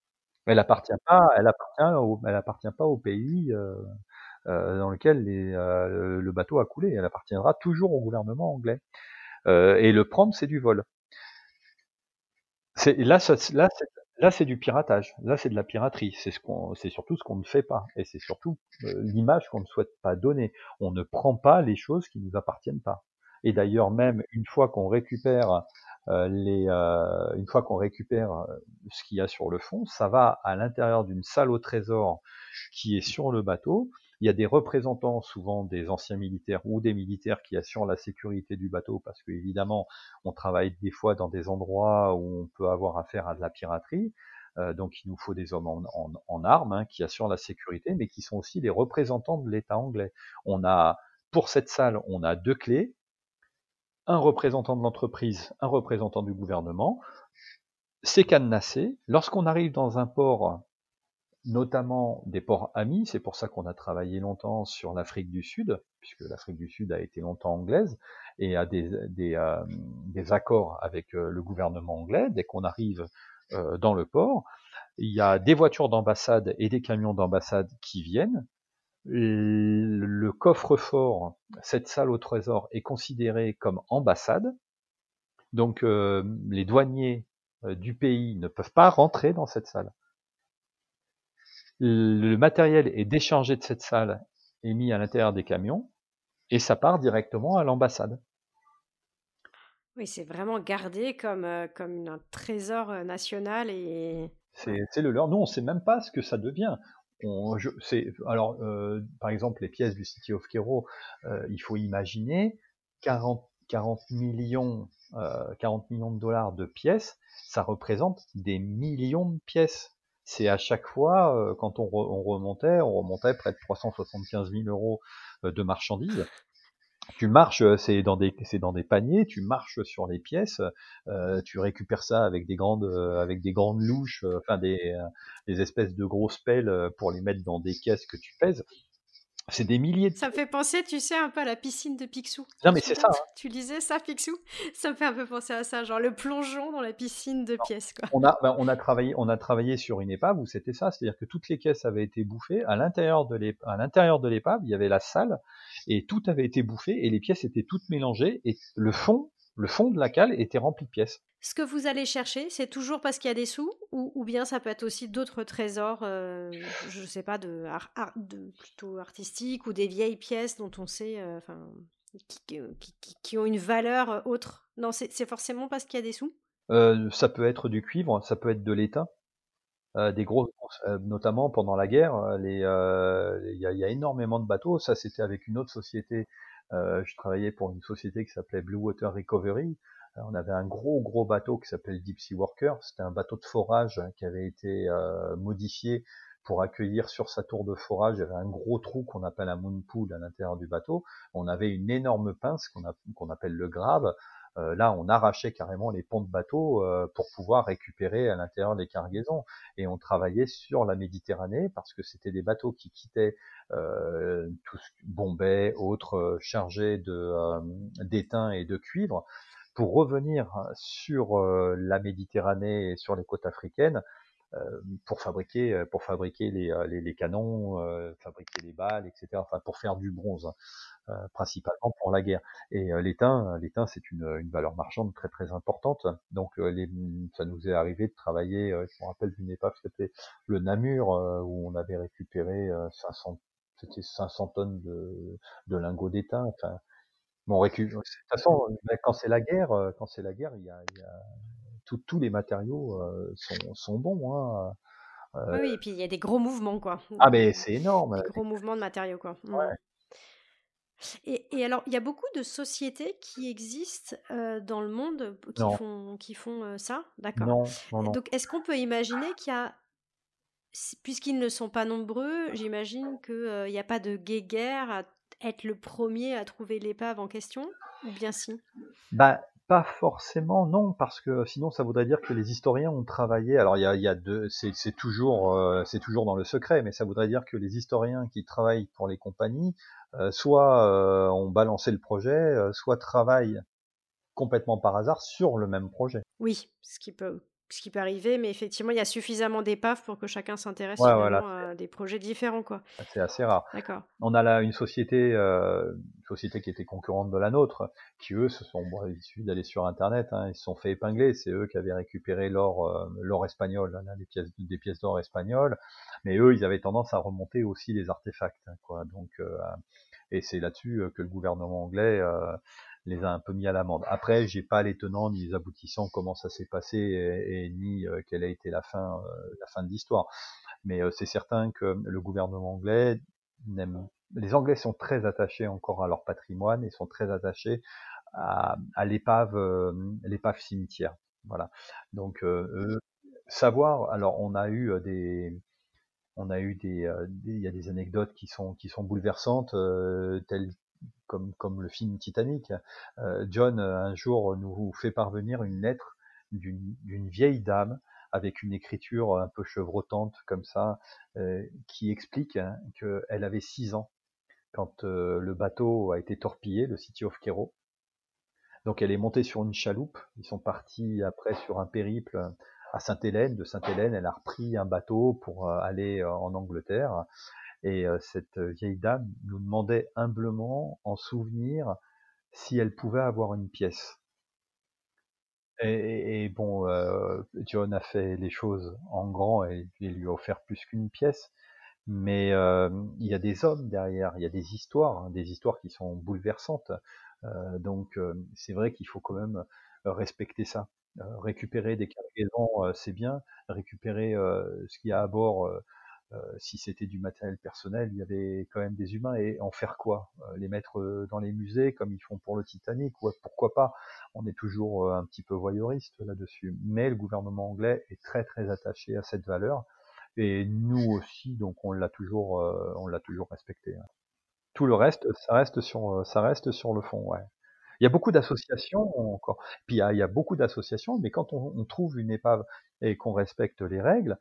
Elle appartient pas au pays dans lequel le bateau a coulé. Elle appartiendra toujours au gouvernement anglais. Et le prendre, c'est du vol. Là, c'est du piratage. Là, c'est de la piraterie. C'est surtout ce qu'on ne fait pas. Et c'est surtout l'image qu'on ne souhaite pas donner. On ne prend pas les choses qui nous appartiennent pas. Et d'ailleurs, même une fois qu'on récupère ce qu'il y a sur le fond, ça va à l'intérieur d'une salle au trésor qui est sur le bateau. Il y a des représentants, souvent des anciens militaires ou des militaires qui assurent la sécurité du bateau, parce que évidemment, on travaille des fois dans des endroits où on peut avoir affaire à de la piraterie. Donc il nous faut des hommes en armes hein, qui assurent la sécurité, mais qui sont aussi les représentants de l'État anglais. Pour cette salle, on a 2 clés, un représentant de l'entreprise, un représentant du gouvernement. C'est cadenassé. Lorsqu'on arrive dans un port, notamment des ports amis, c'est pour ça qu'on a travaillé longtemps sur l'Afrique du Sud, puisque l'Afrique du Sud a été longtemps anglaise, et a des accords avec le gouvernement anglais. Dès qu'on arrive dans le port, il y a des voitures d'ambassade et des camions d'ambassade qui viennent. Le coffre-fort, cette salle au trésor, est considérée comme ambassade. Donc les douaniers du pays ne peuvent pas rentrer dans cette salle. Le matériel est déchargé de cette salle et mis à l'intérieur des camions, et ça part directement à l'ambassade. Oui, c'est vraiment gardé comme un trésor national et... C'est le leur. Nous, on ne sait même pas ce que ça devient. Par exemple, les pièces du City of Cairo, il faut imaginer 40 millions de dollars de pièces, ça représente des millions de pièces. C'est à chaque fois, quand on remontait près de 375 000 euros de marchandises. Tu marches, c'est dans des paniers, tu marches sur les pièces, tu récupères ça avec des grandes louches, des espèces de grosses pelles pour les mettre dans des caisses que tu pèses. C'est des milliers de Ça me fait penser, tu sais, un peu à la piscine de Picsou. Non mais c'est ça. Hein. Tu disais ça, Picsou? Ça me fait un peu penser à ça, genre le plongeon dans la piscine de pièces, quoi. On a travaillé sur une épave où c'était ça, c'est-à-dire que toutes les caisses avaient été bouffées. À l'intérieur de l'épave, il y avait la salle et tout avait été bouffé et les pièces étaient toutes mélangées et le fond Le fond de la cale était rempli de pièces. Ce que vous allez chercher, c'est toujours parce qu'il y a des sous ou bien ça peut être aussi d'autres trésors, je sais pas, de plutôt artistiques ou des vieilles pièces dont on sait, enfin, qui ont une valeur autre. Non, c'est forcément parce qu'il y a des sous? Ça peut être du cuivre, ça peut être de l'étain, des grosses, notamment pendant la guerre, il y a énormément de bateaux. Ça, c'était avec une autre société. Je travaillais pour une société qui s'appelait Blue Water Recovery. On avait un gros bateau qui s'appelait le Deep Sea Worker. C'était un bateau de forage qui avait été modifié pour accueillir sur sa tour de forage. Il y avait un gros trou qu'on appelle un moon pool à l'intérieur du bateau. On avait une énorme pince qu'on appelle le grab. Là, on arrachait carrément les ponts de bateau pour pouvoir récupérer à l'intérieur les cargaisons. Et on travaillait sur la Méditerranée parce que c'était des bateaux qui quittaient tous Bombay, autres chargés d'étain et de cuivre pour revenir sur la Méditerranée et sur les côtes africaines pour fabriquer les canons, fabriquer les balles, etc. Enfin, pour faire du bronze, hein, principalement pour la guerre. Et l'étain, c'est une valeur marchande très très importante. Donc, ça nous est arrivé de travailler. Je me rappelle d'une épave qui s'appelait le Namur, où on avait récupéré 500 tonnes de lingots d'étain. Enfin, bon, de toute façon, quand c'est la guerre, il y a tous les matériaux sont bons. Hein. Oui, oui, et puis il y a des gros mouvements, quoi. Ah mais c'est énorme. Des gros mouvements de matériaux, quoi. Ouais. Et alors, il y a beaucoup de sociétés qui existent dans le monde Non, qui font ça? D'accord. non, non, non. Donc, est-ce qu'on peut imaginer qu'il y a, puisqu'ils ne sont pas nombreux, j'imagine qu'il n'y a pas de guéguerre à être le premier à trouver l'épave en question? Ou bien si? Bah, pas forcément, non, parce que sinon ça voudrait dire que les historiens ont travaillé. Alors il y a deux, c'est toujours dans le secret, mais ça voudrait dire que les historiens qui travaillent pour les compagnies, soit ont balancé le projet, soit travaillent complètement par hasard sur le même projet. Oui, ce qui peut arriver, mais effectivement, il y a suffisamment d'épaves pour que chacun s'intéresse Ouais, voilà, finalement à des projets différents, quoi. c'est assez rare. D'accord. On a là une société qui était concurrente de la nôtre, qui eux il suffit d'aller sur internet, hein, ils se sont fait épingler, c'est eux qui avaient récupéré l'or espagnol, hein, des pièces d'or espagnoles, mais eux ils avaient tendance à remonter aussi les artefacts, hein, quoi. Donc et c'est là-dessus que le gouvernement anglais les a un peu mis à l'amende. Après, j'ai pas les tenants ni les aboutissants, comment ça s'est passé et ni quelle a été la fin de l'histoire. Mais c'est certain que le gouvernement anglais les Anglais sont très attachés encore à leur patrimoine et sont très attachés à l'épave cimetière. Voilà. Donc savoir. Alors il y a des anecdotes qui sont bouleversantes, telles comme le film Titanic. John un jour nous fait parvenir une lettre d'une vieille dame avec une écriture un peu chevrotante comme ça, qui explique hein, qu'elle avait 6 ans quand le bateau a été torpillé, le City of Cairo. Donc elle est montée sur une chaloupe. Ils sont partis après sur un périple à Sainte-Hélène. De Sainte-Hélène, elle a repris un bateau pour aller en Angleterre. Et cette vieille dame nous demandait humblement, en souvenir, si elle pouvait avoir une pièce. Et bon, John a fait les choses en grand et il lui a offert plus qu'une pièce. Mais il y a des hommes derrière, il y a des histoires, hein, des histoires qui sont bouleversantes. Donc c'est vrai qu'il faut quand même respecter ça. Récupérer des cargaisons, c'est bien. Récupérer ce qu'il y a à bord, si c'était du matériel personnel, il y avait quand même des humains. Et en faire quoi? Les mettre dans les musées comme ils font pour le Titanic? Ou pourquoi pas? On est toujours un petit peu voyeuriste là-dessus. Mais le gouvernement anglais est très très attaché à cette valeur. Et nous aussi, donc on l'a toujours respecté. Hein. Tout le reste, ça reste sur le fond, ouais. Il y a beaucoup d'associations encore. Puis il y a beaucoup d'associations, mais quand on trouve une épave et qu'on respecte les règles,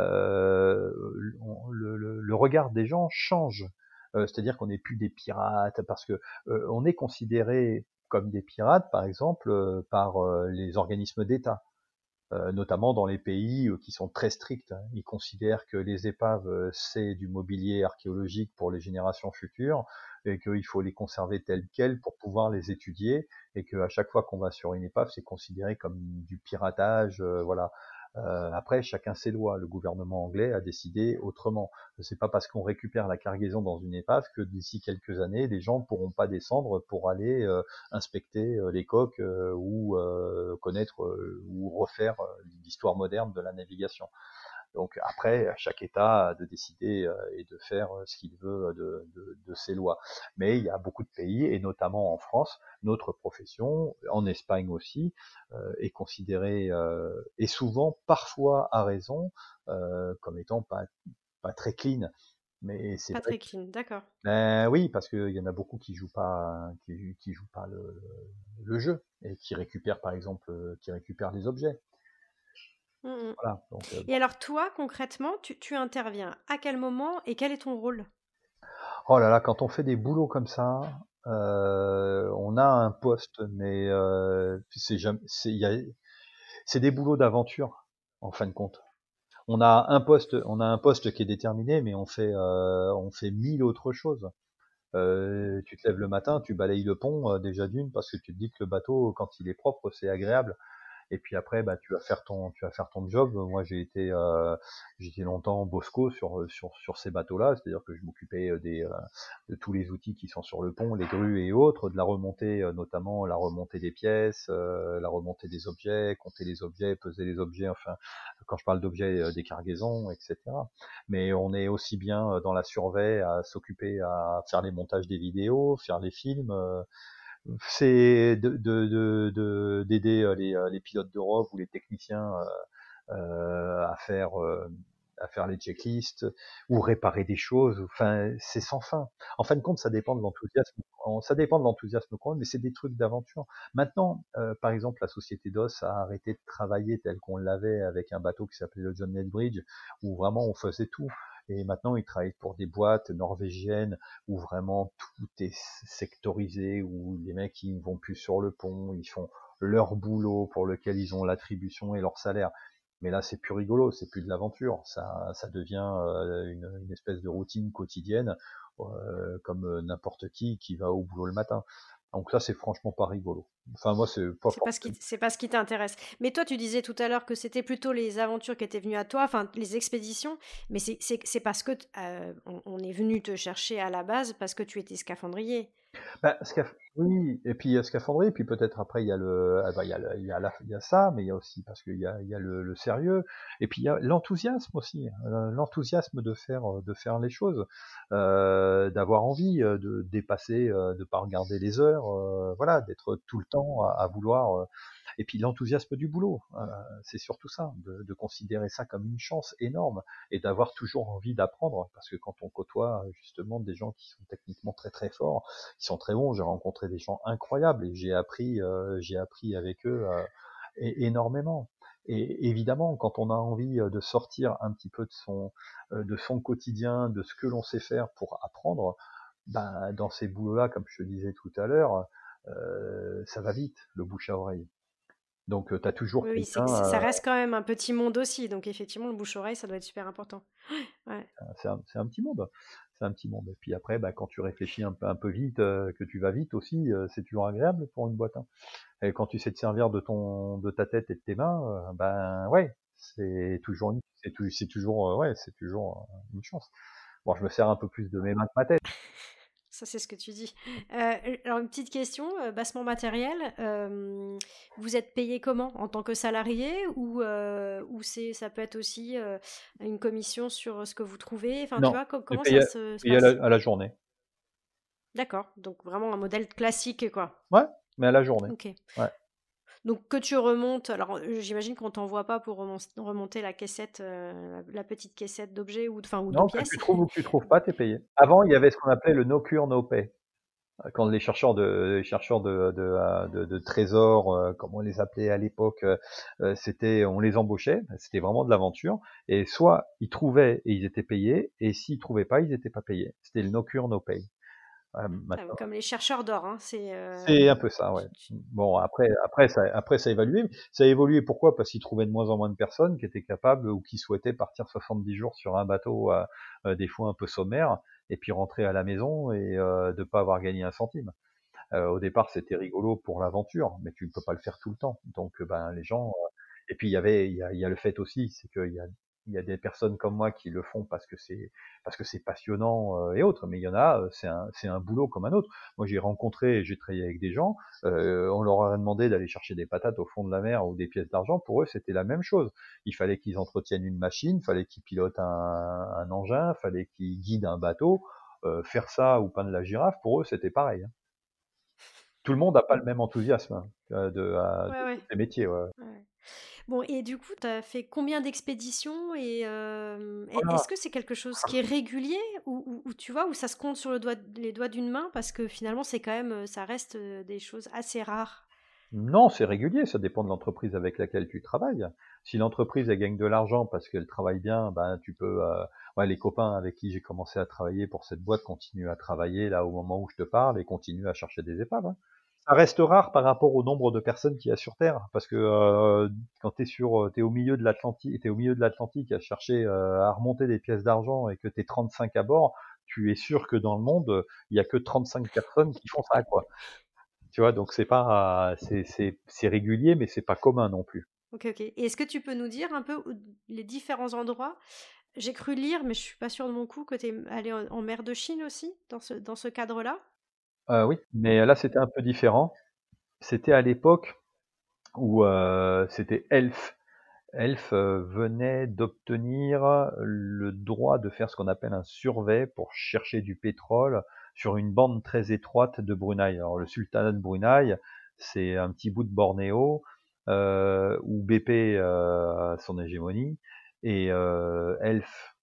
le regard des gens change. C'est-à-dire qu'on n'est plus des pirates parce que on est considéré comme des pirates, par exemple, par les organismes d'État. notamment dans les pays qui sont très stricts, hein. Ils considèrent que les épaves, c'est du mobilier archéologique pour les générations futures et qu'il faut les conserver telles quelles pour pouvoir les étudier et qu'à chaque fois qu'on va sur une épave, c'est considéré comme du piratage, voilà. Après, chacun ses lois. Le gouvernement anglais a décidé autrement. C'est pas parce qu'on récupère la cargaison dans une épave que d'ici quelques années, les gens pourront pas descendre pour aller inspecter les coques ou connaître ou refaire l'histoire moderne de la navigation. Donc après, chaque État a de décider et de faire ce qu'il veut de ses lois. Mais il y a beaucoup de pays, et notamment en France, notre profession, en Espagne aussi, est considérée, et souvent, parfois à raison, comme étant pas très clean. Mais c'est Pas vrai très que, clean, d'accord. ben oui, parce qu'il y en a beaucoup qui jouent pas, qui jouent pas le jeu et qui récupèrent, par exemple, qui récupèrent les objets. Mm, mm. Voilà. Donc, Et alors toi, concrètement, tu interviens à quel moment et quel est ton rôle? oh là là, quand on fait des boulots comme ça, on a un poste, mais c'est des boulots d'aventure en fin de compte. On a un poste qui est déterminé, mais on fait 1000 autres choses. Tu te lèves le matin, tu balayes le pont déjà d'une parce que tu te dis que le bateau, quand il est propre, c'est agréable. Et puis après, bah, tu vas faire ton job. Moi, j'étais longtemps bosco sur ces bateaux-là, c'est-à-dire que je m'occupais de tous les outils qui sont sur le pont, les grues et autres, de la remontée, notamment la remontée des pièces, la remontée des objets, compter les objets, peser les objets, enfin, quand je parle d'objets, des cargaisons, etc. Mais on est aussi bien dans la survey à s'occuper à faire les montages des vidéos, faire les films. C'est d'aider les pilotes de rov ou les techniciens à faire les checklists ou réparer des choses. Enfin, c'est sans fin. En fin de compte, ça dépend de l'enthousiasme. Ça dépend de l'enthousiasme qu'on a, mais c'est des trucs d'aventure. Maintenant, par exemple, la société DOS a arrêté de travailler tel qu'on l'avait avec un bateau qui s'appelait le John Lethbridge, où vraiment on faisait tout. Et maintenant, ils travaillent pour des boîtes norvégiennes où vraiment tout est sectorisé, où les mecs ils vont plus sur le pont, ils font leur boulot pour lequel ils ont l'attribution et leur salaire. Mais là, c'est plus rigolo, c'est plus de l'aventure. Ça devient une espèce de routine quotidienne, comme n'importe qui va au boulot le matin. Donc ça, c'est franchement pas rigolo. Enfin, moi, c'est pas forcément. C'est pas ce qui t'intéresse. Mais toi, tu disais tout à l'heure que c'était plutôt les aventures qui étaient venues à toi, enfin les expéditions. Mais c'est parce que on est venu te chercher à la base parce que tu étais scaphandrier. Bah, oui, et puis scaphandrier, puis peut-être après il y a il y a ça, mais il y a aussi parce il y a le sérieux, et puis il y a l'enthousiasme aussi, l'enthousiasme de faire les choses, d'avoir envie de dépasser, de pas regarder les heures, voilà, d'être tout le temps à vouloir, et puis l'enthousiasme du boulot, c'est surtout ça, de considérer ça comme une chance énorme et d'avoir toujours envie d'apprendre, parce que quand on côtoie justement des gens qui sont techniquement très très forts, qui sont très bons. J'ai rencontré des gens incroyables et j'ai appris avec eux énormément. Et évidemment, quand on a envie de sortir un petit peu de son quotidien, de ce que l'on sait faire pour apprendre, ben, dans ces boulots-là, comme je te disais tout à l'heure, ça va vite, le bouche à oreille. Donc, tu as toujours Oui, oui, quelqu'un, ça reste quand même un petit monde aussi. Donc effectivement, le bouche-oreille, ça doit être super important. Ouais. c'est un petit monde. C'est un petit monde. Et puis après, bah, quand tu réfléchis un peu vite, que tu vas vite aussi, c'est toujours agréable pour une boîte, hein. Et quand tu sais te servir de ta tête et de tes mains, ben ouais, c'est toujours, ouais, c'est toujours une chance. Bon, je me sers un peu plus de mes mains que ma tête. Ça, c'est ce que tu dis. Alors, une petite question, bassement matériel. Vous êtes payé comment? En tant que salarié ou ça peut être aussi une commission sur ce que vous trouvez? Enfin, tu Non, vois, j'ai comment ça se payé passe? à la journée. D'accord. Donc, vraiment un modèle classique, quoi. Ouais, mais à la journée. Ok. Ouais. Donc, que tu remontes. Alors, j'imagine qu'on t'envoie pas pour remonter la caissette, la petite caissette d'objets ou de Non, que tu pièces. trouves ou que tu trouves pas, t'es payé. Avant, il y avait ce qu'on appelait le no cure no pay. Quand les chercheurs de trésors, comme on les appelait à l'époque, on les embauchait, c'était vraiment de l'aventure. Et soit ils trouvaient et ils étaient payés, et s'ils trouvaient pas, ils étaient pas payés. C'était le no cure no pay. Maintenant, Comme les chercheurs d'or, hein, c'est un peu ça, ouais. Bon, après ça a évolué. Ça a évolué pourquoi? Parce qu'ils trouvaient de moins en moins de personnes qui étaient capables ou qui souhaitaient partir 70 jours sur un bateau, des fois un peu sommaire, et puis rentrer à la maison et de pas avoir gagné un centime. Au départ, c'était rigolo pour l'aventure, mais tu ne peux pas le faire tout le temps. Donc, ben, les gens. Et puis, il y a le fait aussi, c'est qu'il y a des personnes comme moi qui le font parce que c'est passionnant et autres. Mais il y en a, c'est un boulot comme un autre. Moi, j'ai travaillé avec des gens. On leur a demandé d'aller chercher des patates au fond de la mer ou des pièces d'argent. Pour eux, c'était la même chose. Il fallait qu'ils entretiennent une machine, il fallait qu'ils pilotent un engin, il fallait qu'ils guident un bateau. Faire ça ou peindre la girafe, pour eux, c'était pareil, hein. Tout le monde n'a pas le même enthousiasme Ouais, de ouais. ces métiers. Ouais. Ouais. Bon, et du coup, tu as fait combien d'expéditions et Voilà. est-ce que c'est quelque chose qui est régulier ou tu vois, où ça se compte sur les doigts d'une main parce que finalement, c'est quand même, ça reste des choses assez rares. Non, c'est régulier, ça dépend de l'entreprise avec laquelle tu travailles. Si l'entreprise elle gagne de l'argent parce qu'elle travaille bien, ben tu peux. Ouais, les copains avec qui j'ai commencé à travailler pour cette boîte continuent à travailler là au moment où je te parle et continuent à chercher des épaves, hein. Ça reste rare par rapport au nombre de personnes qu'il y a sur Terre, parce que quand t'es au milieu de l'Atlantique à chercher à remonter des pièces d'argent et que t'es 35 à bord, tu es sûr que dans le monde il y a que 35 personnes qui font ça, quoi. Tu vois, donc c'est pas, c'est régulier, mais c'est pas commun non plus. Ok, ok. Et est-ce que tu peux nous dire un peu les différents endroits? J'ai cru lire, mais je suis pas sûre de mon coup, que tu es allé en mer de Chine aussi, dans ce cadre-là? Oui, mais là c'était un peu différent. C'était à l'époque où c'était Elf. Elf venait d'obtenir le droit de faire ce qu'on appelle un survey pour chercher du pétrole sur une bande très étroite de Brunei. Alors le sultanat de Brunei, c'est un petit bout de Bornéo où BP a son hégémonie et Elf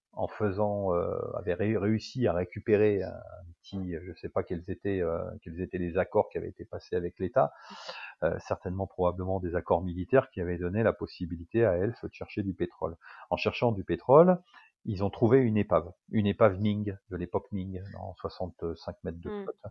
avait réussi à récupérer un petit, je ne sais pas quels étaient les accords qui avaient été passés avec l'État, certainement probablement des accords militaires qui avaient donné la possibilité à Elf de chercher du pétrole. En cherchant du pétrole, ils ont trouvé une épave Ming, de l'époque Ming, dans 65 mètres de Hmm. flotte.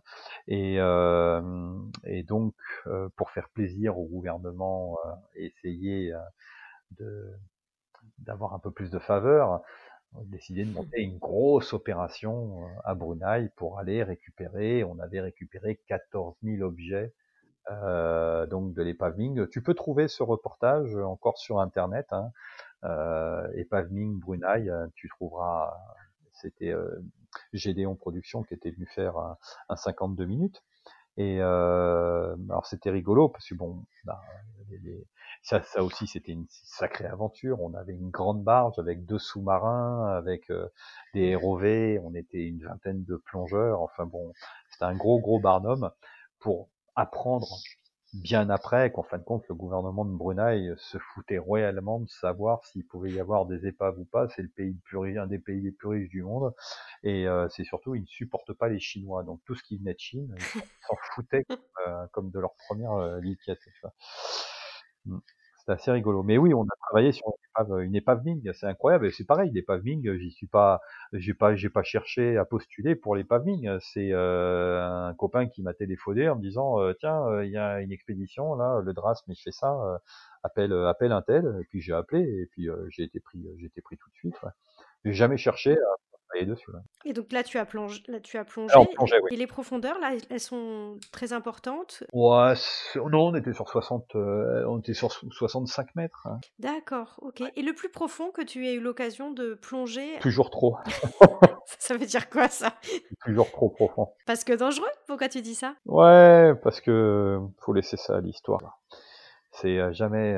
Et donc, pour faire plaisir au gouvernement et essayer de, d'avoir un peu plus de faveur, on a décidé de monter une grosse opération à Brunei pour aller récupérer. On avait récupéré 14 000 objets donc de l'épave Ming. Tu peux trouver ce reportage encore sur internet, hein, épave Ming Brunei, tu trouveras. C'était Gédéon Productions qui était venu faire un 52 minutes. Et alors c'était rigolo parce que bon, bah, ça aussi c'était une sacrée aventure. On avait une grande barge avec 2 sous-marins, avec des ROV. On était une vingtaine de plongeurs. Enfin bon, c'était un gros barnum pour apprendre bien après qu'en fin de compte le gouvernement de Brunei se foutait royalement de savoir s'il pouvait y avoir des épaves ou pas. C'est un des pays les plus riches du monde. Et c'est surtout, ils ne supportent pas les Chinois. Donc tout ce qui venait de Chine, ils s'en foutaient comme de leur première liquette. Tu vois. C'était assez rigolo. Mais oui, on a travaillé sur une épave Ming. C'est incroyable. Et c'est pareil, l'épave Ming, j'ai pas cherché à postuler pour l'épave Ming. C'est un copain qui m'a téléphoné en me disant, tiens, il y a une expédition là, le DRAS, mais je fais ça. Appelle un tel. Et puis j'ai appelé et puis j'ai été pris tout de suite. Ouais. J'ai jamais cherché à travailler dessus. Ouais. Et donc là, tu as Alors, plongé. on plongeait, oui. Et les profondeurs, là, elles sont très importantes? Ouais, non, on était sur 65 mètres, hein. D'accord, ok. Et le plus profond que tu aies eu l'occasion de plonger, Toujours trop, ça veut dire quoi ça? toujours trop profond. Parce que dangereux? Pourquoi tu dis ça? Ouais, parce que faut laisser ça à l'histoire. C'est jamais,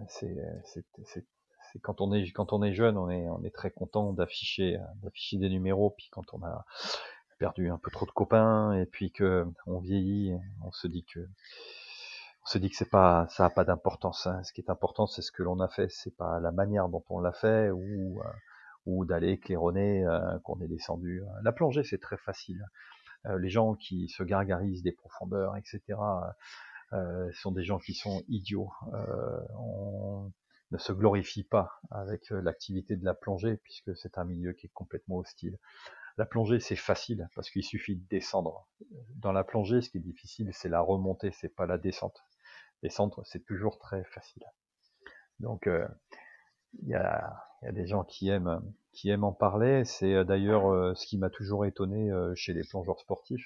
c'est quand on est jeune, on est très content d'afficher des numéros. Puis quand on a perdu un peu trop de copains et puis que on vieillit, on se dit que ça a pas d'importance, hein. Ce qui est important, c'est ce que l'on a fait, c'est pas la manière dont on l'a fait ou d'aller claironner qu'on est descendu. La plongée, c'est très facile. Les gens qui se gargarisent des profondeurs, etc., sont des gens qui sont idiots. On ne se glorifie pas avec l'activité de la plongée puisque c'est un milieu qui est complètement hostile. La plongée, c'est facile parce qu'il suffit de descendre. Dans la plongée, ce qui est difficile, c'est la remontée, c'est pas la descente. Descendre, c'est toujours très facile. Donc, il y a des gens qui aiment en parler. C'est d'ailleurs ce qui m'a toujours étonné chez les plongeurs sportifs.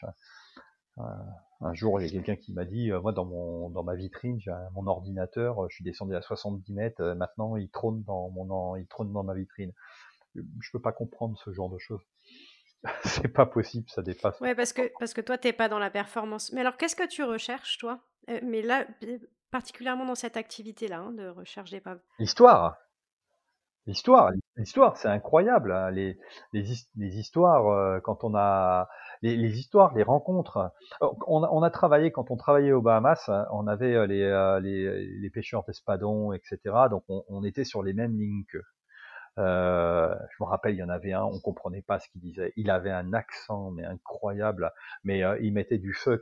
Un jour, il y a quelqu'un qui m'a dit, moi, dans ma vitrine, j'ai mon ordinateur, je suis descendu à 70 mètres, maintenant, il trône dans ma vitrine. Je peux pas comprendre ce genre de choses. C'est pas possible, ça dépasse. Ouais, parce que toi, t'es pas dans la performance. Mais alors, qu'est-ce que tu recherches, toi? Mais là, particulièrement dans cette activité-là, hein, de recherche d'épave. L'histoire, l'histoire, c'est incroyable, hein. Les histoires, quand on a les histoires, les rencontres. On a travaillé quand on travaillait aux Bahamas, on avait les pêcheurs d'espadons, etc. Donc on était sur les mêmes lignes qu'eux. Je me rappelle, il y en avait un, on comprenait pas ce qu'il disait. Il avait un accent mais incroyable, mais il mettait du fuck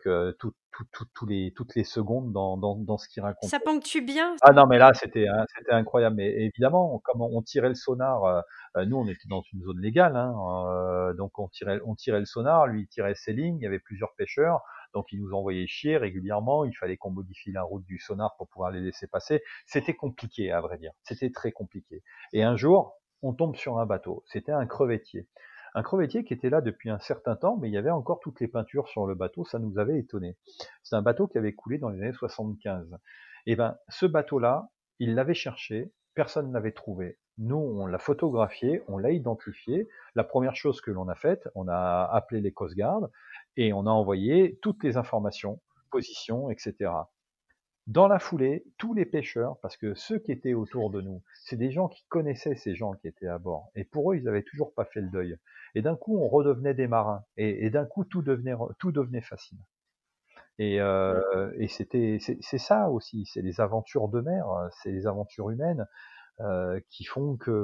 toutes les secondes dans ce qu'il racontait. Ça ponctue bien. Ah non, mais là, c'était incroyable. Mais évidemment, comme on tirait le sonar, nous, on était dans une zone légale, hein, donc on tirait le sonar, lui, il tirait ses lignes, il y avait plusieurs pêcheurs, donc il nous envoyait chier régulièrement, il fallait qu'on modifie la route du sonar pour pouvoir les laisser passer. C'était compliqué, à vrai dire. C'était très compliqué. Et un jour, on tombe sur un bateau. C'était un crevettier. Un crevettier qui était là depuis un certain temps, mais il y avait encore toutes les peintures sur le bateau, ça nous avait étonnés. C'est un bateau qui avait coulé dans les années 75. Et ben, ce bateau-là, il l'avait cherché, personne ne l'avait trouvé. Nous, on l'a photographié, on l'a identifié. La première chose que l'on a faite, on a appelé les Coast Guard et on a envoyé toutes les informations, position, etc. Dans la foulée, tous les pêcheurs, parce que ceux qui étaient autour de nous, c'est des gens qui connaissaient ces gens qui étaient à bord. Et pour eux, ils n'avaient toujours pas fait le deuil. Et d'un coup, on redevenait des marins. Et d'un coup, tout devenait facile. Mm. Et c'est ça aussi, c'est les aventures de mer, c'est les aventures humaines qui font que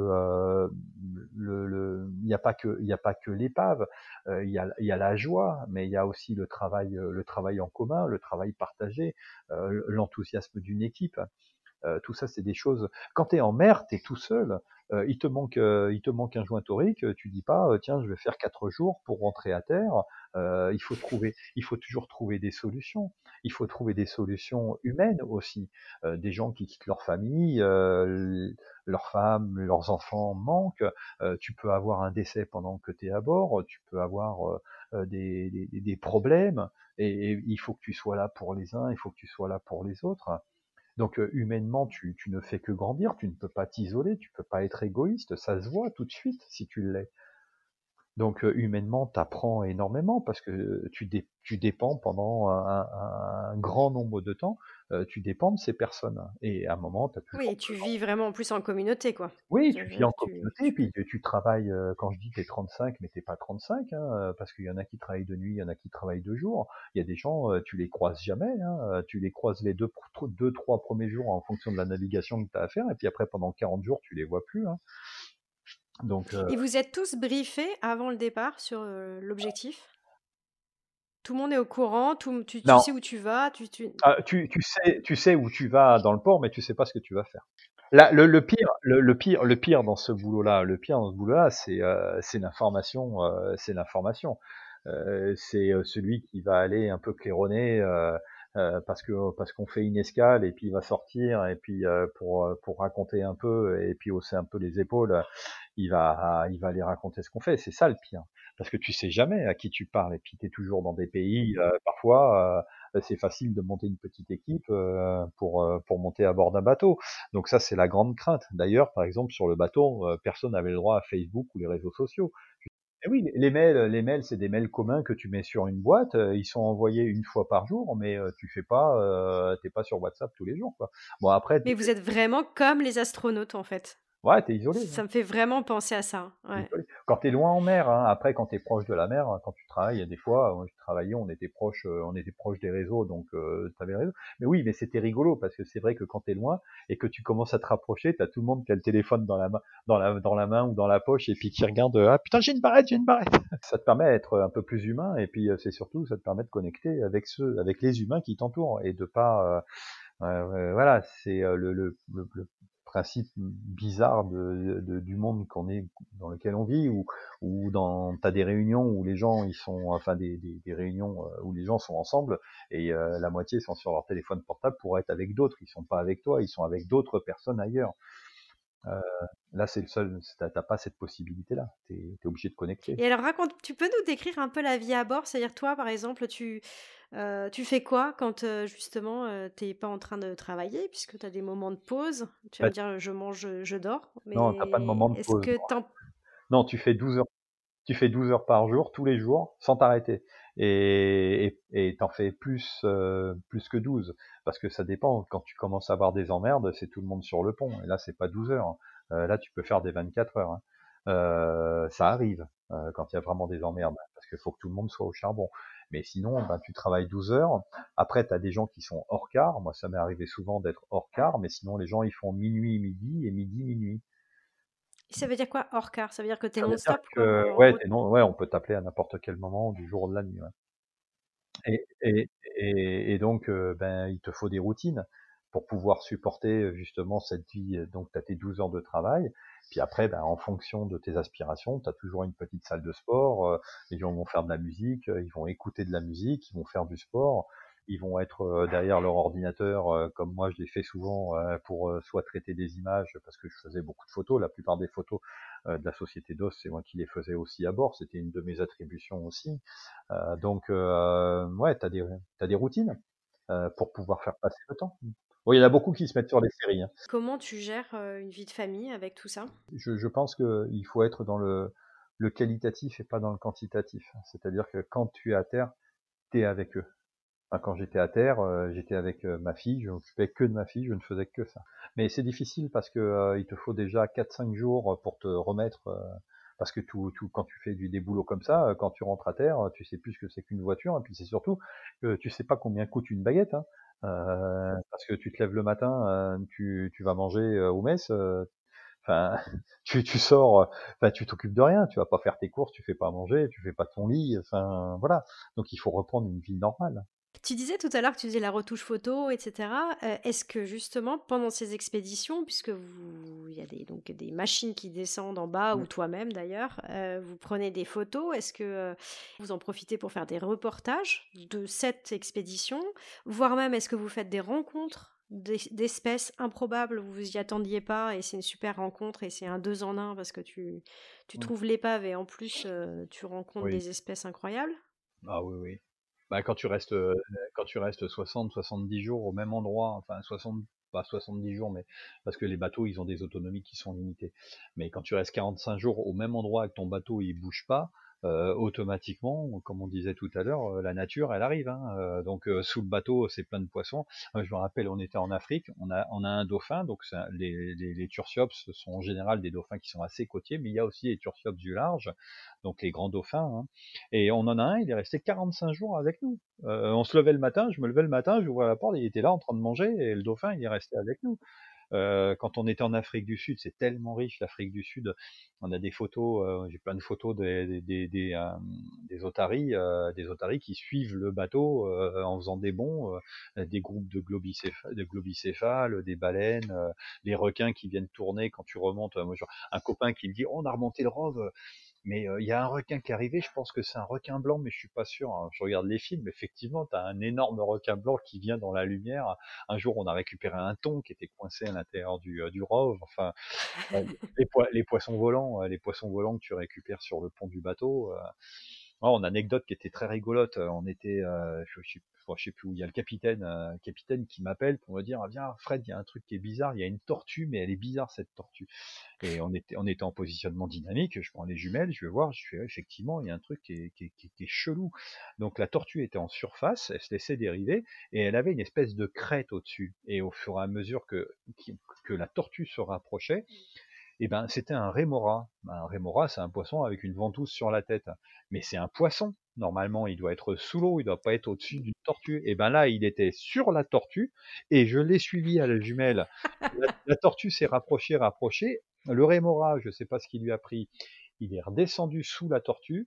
il y a pas que l'épave, il y a la joie, mais il y a aussi le travail en commun, le travail partagé, l'enthousiasme d'une équipe. Tout ça, c'est des choses. Quand tu es en mer, tu es tout seul. Il te manque un joint torique. Tu dis pas, tiens, je vais faire 4 jours pour rentrer à terre. Il faut toujours trouver des solutions. Il faut trouver des solutions humaines aussi. Des gens qui quittent leur famille, leurs femmes, leurs enfants manquent. Tu peux avoir un décès pendant que tu es à bord. Tu peux avoir des problèmes. Et il faut que tu sois là pour les uns. Il faut que tu sois là pour les autres. Donc humainement, tu ne fais que grandir, tu ne peux pas t'isoler, tu peux pas être égoïste, ça se voit tout de suite si tu l'es. Donc humainement, tu apprends énormément parce que tu dépends pendant un grand nombre de temps, tu dépends de ces personnes. Et à un moment, tu as toujours Oui, tu vis vraiment en plus en communauté, quoi. oui, Ça tu veut vis dire en que communauté, puis tu travailles, quand je dis tu es 35, mais t'es pas 35, hein, parce qu'il y en a qui travaillent de nuit, il y en a qui travaillent de jour. Il y a des gens, tu les croises jamais, hein, tu les croises les 3 premiers jours en fonction de la navigation que tu as à faire, et puis après pendant 40 jours, tu les vois plus, hein. Donc, Et vous êtes tous briefés avant le départ sur l'objectif? Tout le monde est au courant, tu non, sais où tu vas, tu sais où tu vas dans le port, mais tu sais pas ce que tu vas faire. Le pire dans ce boulot-là, c'est l'information, c'est l'information. C'est celui qui va aller un peu claironner parce qu'on fait une escale et puis il va sortir et puis pour raconter un peu et puis hausser un peu les épaules, il va aller raconter ce qu'on fait. C'est ça le pire, parce que tu sais jamais à qui tu parles et puis tu es toujours dans des pays parfois. C'est facile de monter une petite équipe pour monter à bord d'un bateau. Donc ça, c'est la grande crainte. D'ailleurs, par exemple, sur le bateau, personne n'avait le droit à Facebook ou les réseaux sociaux. Et oui, c'est des mails communs que tu mets sur une boîte. Ils sont envoyés une fois par jour, mais tu fais pas, t'es pas sur WhatsApp tous les jours, quoi. Bon après, mais vous êtes vraiment comme les astronautes, en fait. ouais, t'es isolé. Ça me fait vraiment penser à ça, ouais. Désolé. Quand tu es loin en mer, hein, après quand tu es proche de la mer, hein, quand tu travailles, il y a des fois, moi je travaillais, on était proche des réseaux, donc tu avais le réseau. Mais oui, mais c'était rigolo parce que c'est vrai que quand tu es loin et que tu commences à te rapprocher, tu as tout le monde qui a le téléphone dans la main, dans la main ou dans la poche et puis qui regarde, ah putain, j'ai une barrette. Ça te permet d'être un peu plus humain et puis c'est surtout ça te permet de connecter avec les humains qui t'entourent et de pas voilà, c'est le principe bizarre du monde dans lequel on vit, ou t'as des réunions où les gens ils sont, enfin des réunions où les gens sont ensemble et la moitié sont sur leur téléphone portable pour être avec d'autres. Ils sont pas avec toi, ils sont avec d'autres personnes ailleurs. Là, c'est le seul, t'as pas cette possibilité-là. T'es obligé de connecter. Et alors raconte, tu peux nous décrire un peu la vie à bord? C'est-à-dire toi, par exemple, tu fais quoi quand justement t'es pas en train de travailler, puisque tu as des moments de pause? Tu vas Bah, me dire je mange, je dors, non, t'as pas de mais moment de est-ce pause. que t'en... Non, tu fais 12 heures par jour, tous les jours, sans t'arrêter. Et t'en fais plus que 12. Parce que ça dépend. Quand tu commences à avoir des emmerdes, c'est tout le monde sur le pont. Et là, c'est pas 12 heures. Là, tu peux faire des 24 heures. Ça arrive, quand il y a vraiment des emmerdes. Parce qu'il faut que tout le monde soit au charbon. Mais sinon, ben, tu travailles 12 heures. Après, t'as des gens qui sont hors quart. Moi, ça m'est arrivé souvent d'être hors quart. Mais sinon, les gens, ils font minuit, midi et midi, minuit. Ça veut dire quoi hors quart? Ça veut dire que t'es Ça veut dire non-stop, quoi? que, En ouais, gros, non, ouais, on peut t'appeler à n'importe quel moment du jour ou de la nuit, ouais. Et, et, et donc, ben, il te faut des routines pour pouvoir supporter justement cette vie. Donc, tu as tes 12 heures de travail. Puis après, ben, en fonction de tes aspirations, tu as toujours une petite salle de sport. Les gens vont faire de la musique, ils vont écouter de la musique, ils vont faire du sport. Ils vont être derrière leur ordinateur, comme moi je l'ai fait souvent, pour soit traiter des images, parce que je faisais beaucoup de photos. La plupart des photos de la société DOS, c'est moi qui les faisais aussi à bord. C'était une de mes attributions aussi. Donc, ouais, t'as des routines pour pouvoir faire passer le temps. Bon, il y en a beaucoup qui se mettent sur les séries, hein. comment tu gères une vie de famille avec tout ça? Je pense qu'il faut être dans le qualitatif et pas dans le quantitatif. C'est-à-dire que quand tu es à terre, t'es avec eux. Enfin, quand j'étais à terre, j'étais avec ma fille, je m'occupais que de ma fille, je ne faisais que ça. Mais c'est difficile parce que il te faut déjà 4-5 jours pour te remettre, parce que quand tu fais des boulots comme ça, quand tu rentres à terre, tu sais plus ce que c'est qu'une voiture, et puis c'est surtout que tu sais pas combien coûte une baguette, hein. Parce que tu te lèves le matin, tu vas manger au mess, enfin, tu sors, enfin, tu t'occupes de rien, tu vas pas faire tes courses, tu fais pas à manger, tu fais pas ton lit, enfin, voilà. Donc il faut reprendre une vie normale. Tu disais tout à l'heure que tu faisais la retouche photo, etc. Est-ce que justement, pendant ces expéditions, puisque il y a donc des machines qui descendent en bas, ou toi-même d'ailleurs, vous prenez des photos, est-ce que vous en profitez pour faire des reportages de cette expédition, voire même est-ce que vous faites des rencontres d'espèces improbables, vous vous y attendiez pas, et c'est une super rencontre, et c'est un deux en un, parce que tu Mmh. trouves l'épave, et en plus tu rencontres Oui. des espèces incroyables? Ah oui, oui. Bah, quand tu restes 60-70 jours au même endroit, enfin 60, pas 70 jours, mais parce que les bateaux, ils ont des autonomies qui sont limitées. Mais quand tu restes 45 jours au même endroit et que ton bateau, il bouge pas, automatiquement, comme on disait tout à l'heure, la nature, elle arrive, hein. Donc sous le bateau, c'est plein de poissons. Moi, je me rappelle, on était en Afrique, on a un dauphin, donc les tursiops sont en général des dauphins qui sont assez côtiers, mais il y a aussi les tursiops du large, donc les grands dauphins, hein. Et on en a un, il est resté 45 jours avec nous. On se levait le matin, je me levais le matin, j'ouvrais la porte, il était là en train de manger, et le dauphin, il est resté avec nous. Quand on était en Afrique du Sud, c'est tellement riche l'Afrique du Sud. On a des photos, j'ai plein de photos des otaries qui suivent le bateau en faisant des bonds, des groupes de globicéphales, des baleines, des requins qui viennent tourner quand tu remontes. Moi, un copain qui me dit, oh, on a remonté le Rove, mais il y a un requin qui est arrivé, je pense que c'est un requin blanc, mais je suis pas sûr, hein. Je regarde les films, effectivement, tu as un énorme requin blanc qui vient dans la lumière. Un jour, on a récupéré un thon qui était coincé à l'intérieur du rove. Enfin, les poissons volants que tu récupères sur le pont du bateau. Oh, une anecdote qui était très rigolote. On était, je sais plus où, il y a le capitaine qui m'appelle pour me dire, ah, viens, Fred, il y a un truc qui est bizarre, il y a une tortue, mais elle est bizarre cette tortue. Et on était en positionnement dynamique, je prends les jumelles, je vais voir, je fais, ouais, effectivement, il y a un truc qui est chelou. Donc la tortue était en surface, elle se laissait dériver, et elle avait une espèce de crête au-dessus. Et au fur et à mesure que la tortue se rapprochait, eh ben, c'était un rémora. Un rémora, c'est un poisson avec une ventouse sur la tête. Mais c'est un poisson. Normalement, il doit être sous l'eau, il doit pas être au-dessus d'une tortue. Et ben là, il était sur la tortue, et je l'ai suivi à la jumelle. La tortue s'est rapprochée. Le rémora, je sais pas ce qui lui a pris, il est redescendu sous la tortue,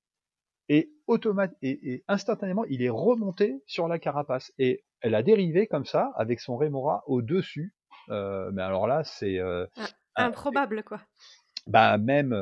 et instantanément, il est remonté sur la carapace. Et elle a dérivé comme ça, avec son rémora au-dessus. Mais alors là, c'est un- Improbable, quoi. bah,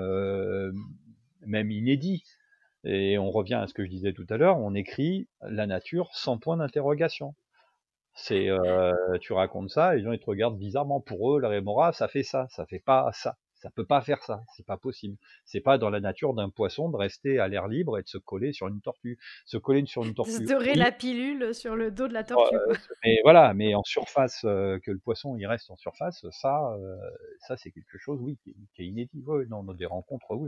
même inédit. Et on revient à ce que je disais tout à l'heure, on écrit la nature sans point d'interrogation. C'est tu racontes ça, les gens ils te regardent bizarrement. Pour eux, la rémora, ça fait ça fait pas ça. Ça peut pas faire ça, c'est pas possible. C'est pas dans la nature d'un poisson de rester à l'air libre et de se coller sur une tortue. Se coller sur une De se tortue, dorer oui, la pilule sur le dos de la tortue, quoi. mais voilà, mais en surface, que le poisson il reste en surface, ça c'est quelque chose, oui, qui est inédit. Ouais, non, des rencontres, oui,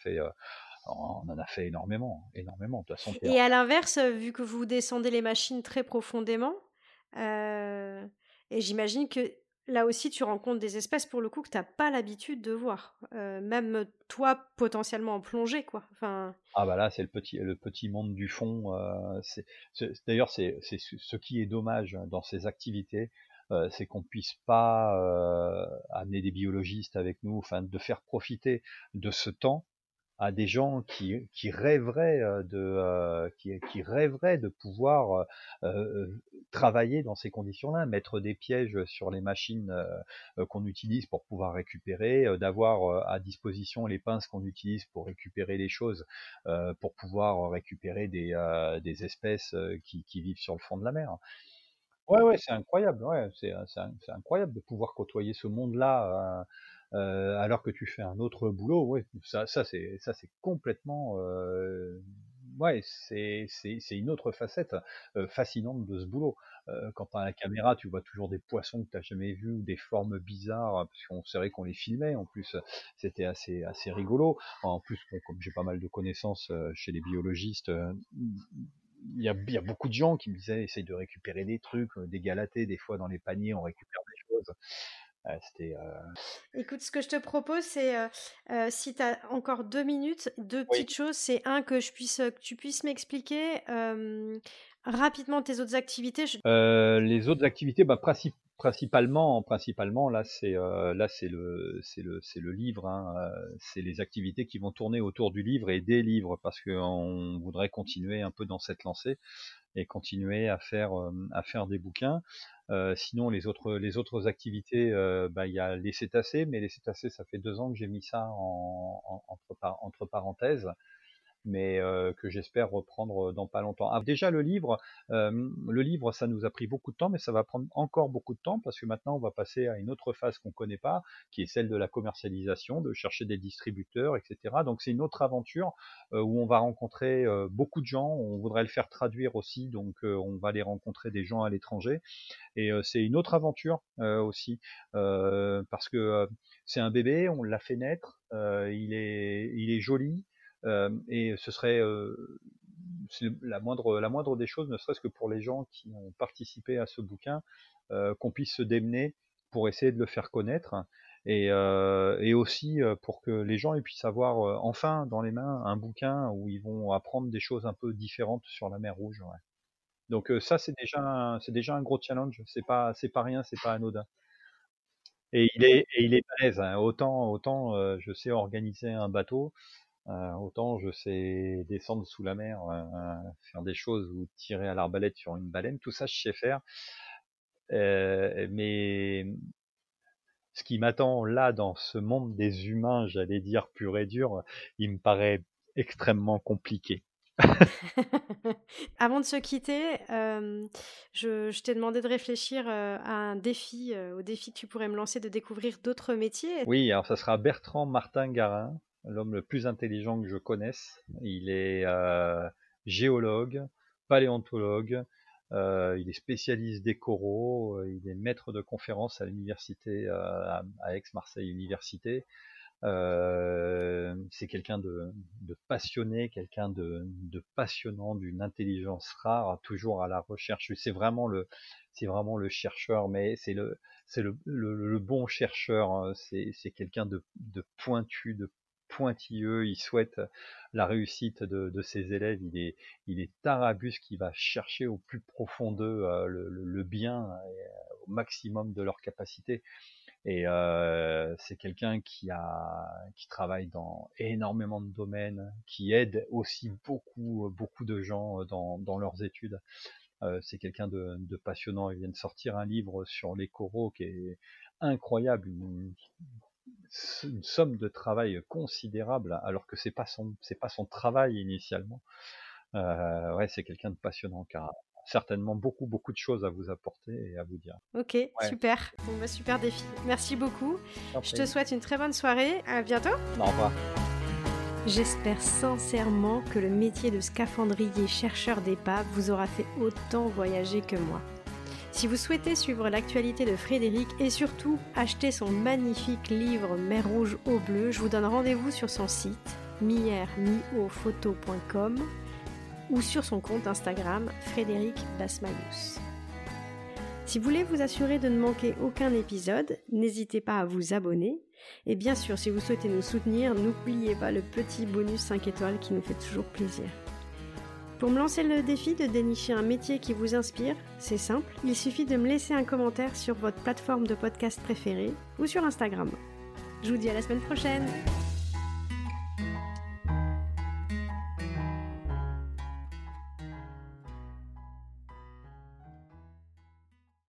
on en a fait énormément, énormément. De toute façon, Et à l'inverse, vu que vous descendez les machines très profondément, heu et j'imagine que là aussi tu rencontres des espèces pour le coup que tu as pas l'habitude de voir. Même toi potentiellement en plongée quoi, enfin ah bah là, c'est le petit monde du fond. D'ailleurs, c'est ce qui est dommage dans ces activités, c'est qu'on puisse pas amener des biologistes avec nous, enfin de faire profiter de ce temps à des gens qui rêveraient qui rêveraient de pouvoir travailler dans ces conditions-là, mettre des pièges sur les machines qu'on utilise pour pouvoir récupérer, d'avoir à disposition les pinces qu'on utilise pour récupérer les choses, pour pouvoir récupérer des espèces qui vivent sur le fond de la mer. Ouais, ouais, c'est incroyable, ouais, c'est incroyable de pouvoir côtoyer ce monde-là, alors que tu fais un autre boulot, ouais, ça c'est complètement, ouais, c'est une autre facette, fascinante de ce boulot. Quand tu as la caméra, tu vois toujours des poissons que tu jamais vus ou des formes bizarres, parce qu'on c'est vrai qu'on les filmait en plus, c'était assez rigolo. En plus, bon, comme j'ai pas mal de connaissances, chez les biologistes, il y a beaucoup de gens qui me disaient: «Essaye de récupérer des trucs, des galatées, des fois dans les paniers, on récupère des choses». C'était, écoute, ce que je te propose, c'est, si tu as encore 2 minutes, 2 oui. petites choses. C'est un que tu puisses m'expliquer, rapidement tes autres activités. Je Les autres activités, bah, principalement là c'est le livre, hein, c'est les activités qui vont tourner autour du livre et des livres parce qu'on voudrait continuer un peu dans cette lancée et continuer à faire des bouquins. Sinon les autres activités, bah, il y a les cétacés, mais les cétacés ça fait 2 ans que j'ai mis ça entre parenthèses, mais que j'espère reprendre dans pas longtemps. Ah, déjà le livre, ça nous a pris beaucoup de temps, mais ça va prendre encore beaucoup de temps parce que maintenant on va passer à une autre phase qu'on connaît pas, qui est celle de la commercialisation, de chercher des distributeurs, etc. Donc c'est une autre aventure où on va rencontrer beaucoup de gens. On voudrait le faire traduire aussi, donc on va aller rencontrer des gens à l'étranger. Et c'est une autre aventure aussi parce que c'est un bébé, on l'a fait naître, il est joli et ce serait c'est la moindre des choses, ne serait-ce que pour les gens qui ont participé à ce bouquin, qu'on puisse se démener pour essayer de le faire connaître et aussi pour que les gens ils puissent avoir enfin dans les mains un bouquin où ils vont apprendre des choses un peu différentes sur la mer Rouge. Ouais. Donc ça c'est déjà un gros challenge, c'est pas rien, c'est pas anodin. Et il est balèze, hein. Autant je sais organiser un bateau, autant je sais descendre sous la mer, faire des choses ou tirer à l'arbalète sur une baleine, tout ça je sais faire. Mais ce qui m'attend là dans ce monde des humains, j'allais dire pur et dur, il me paraît extrêmement compliqué. Avant de se quitter, je t'ai demandé de réfléchir, à un défi, au défi que tu pourrais me lancer de découvrir d'autres métiers. Oui, alors ça sera Bertrand Martin Garin, l'homme le plus intelligent que je connaisse. Il est géologue, paléontologue, il est spécialiste des coraux, il est maître de conférences à l'université à Aix-Marseille Université. C'est quelqu'un de passionné, quelqu'un de passionnant, d'une intelligence rare, toujours à la recherche. C'est vraiment le chercheur, mais c'est le bon chercheur. C'est quelqu'un de pointu, de pointilleux. Il souhaite la réussite de ses élèves. Il est Tarabus qui va chercher au plus profond d'eux le bien au maximum de leur capacité. Et c'est quelqu'un qui travaille dans énormément de domaines, qui aide aussi beaucoup de gens dans leurs études. C'est quelqu'un de passionnant. Il vient de sortir un livre sur les coraux qui est incroyable, une somme de travail considérable, alors que c'est pas son travail initialement. Ouais, c'est quelqu'un de passionnant qui a certainement beaucoup de choses à vous apporter et à vous dire. Ok, Ouais, super. Bon, bah, super défi. Merci beaucoup. t'en Je te prie. souhaite une très bonne soirée. À bientôt. Au revoir. J'espère sincèrement que le métier de scaphandrier chercheur d'épave vous aura fait autant voyager que moi. Si vous souhaitez suivre l'actualité de Frédéric et surtout acheter son magnifique livre Mer Rouge au bleu, je vous donne rendez-vous sur son site miermiofoto.com ou sur son compte Instagram Frédéric Basmalius. Si vous voulez vous assurer de ne manquer aucun épisode, n'hésitez pas à vous abonner. Et bien sûr, si vous souhaitez nous soutenir, n'oubliez pas le petit bonus 5 étoiles qui nous fait toujours plaisir. Pour me lancer le défi de dénicher un métier qui vous inspire, c'est simple, il suffit de me laisser un commentaire sur votre plateforme de podcast préférée ou sur Instagram. Je vous dis à la semaine prochaine.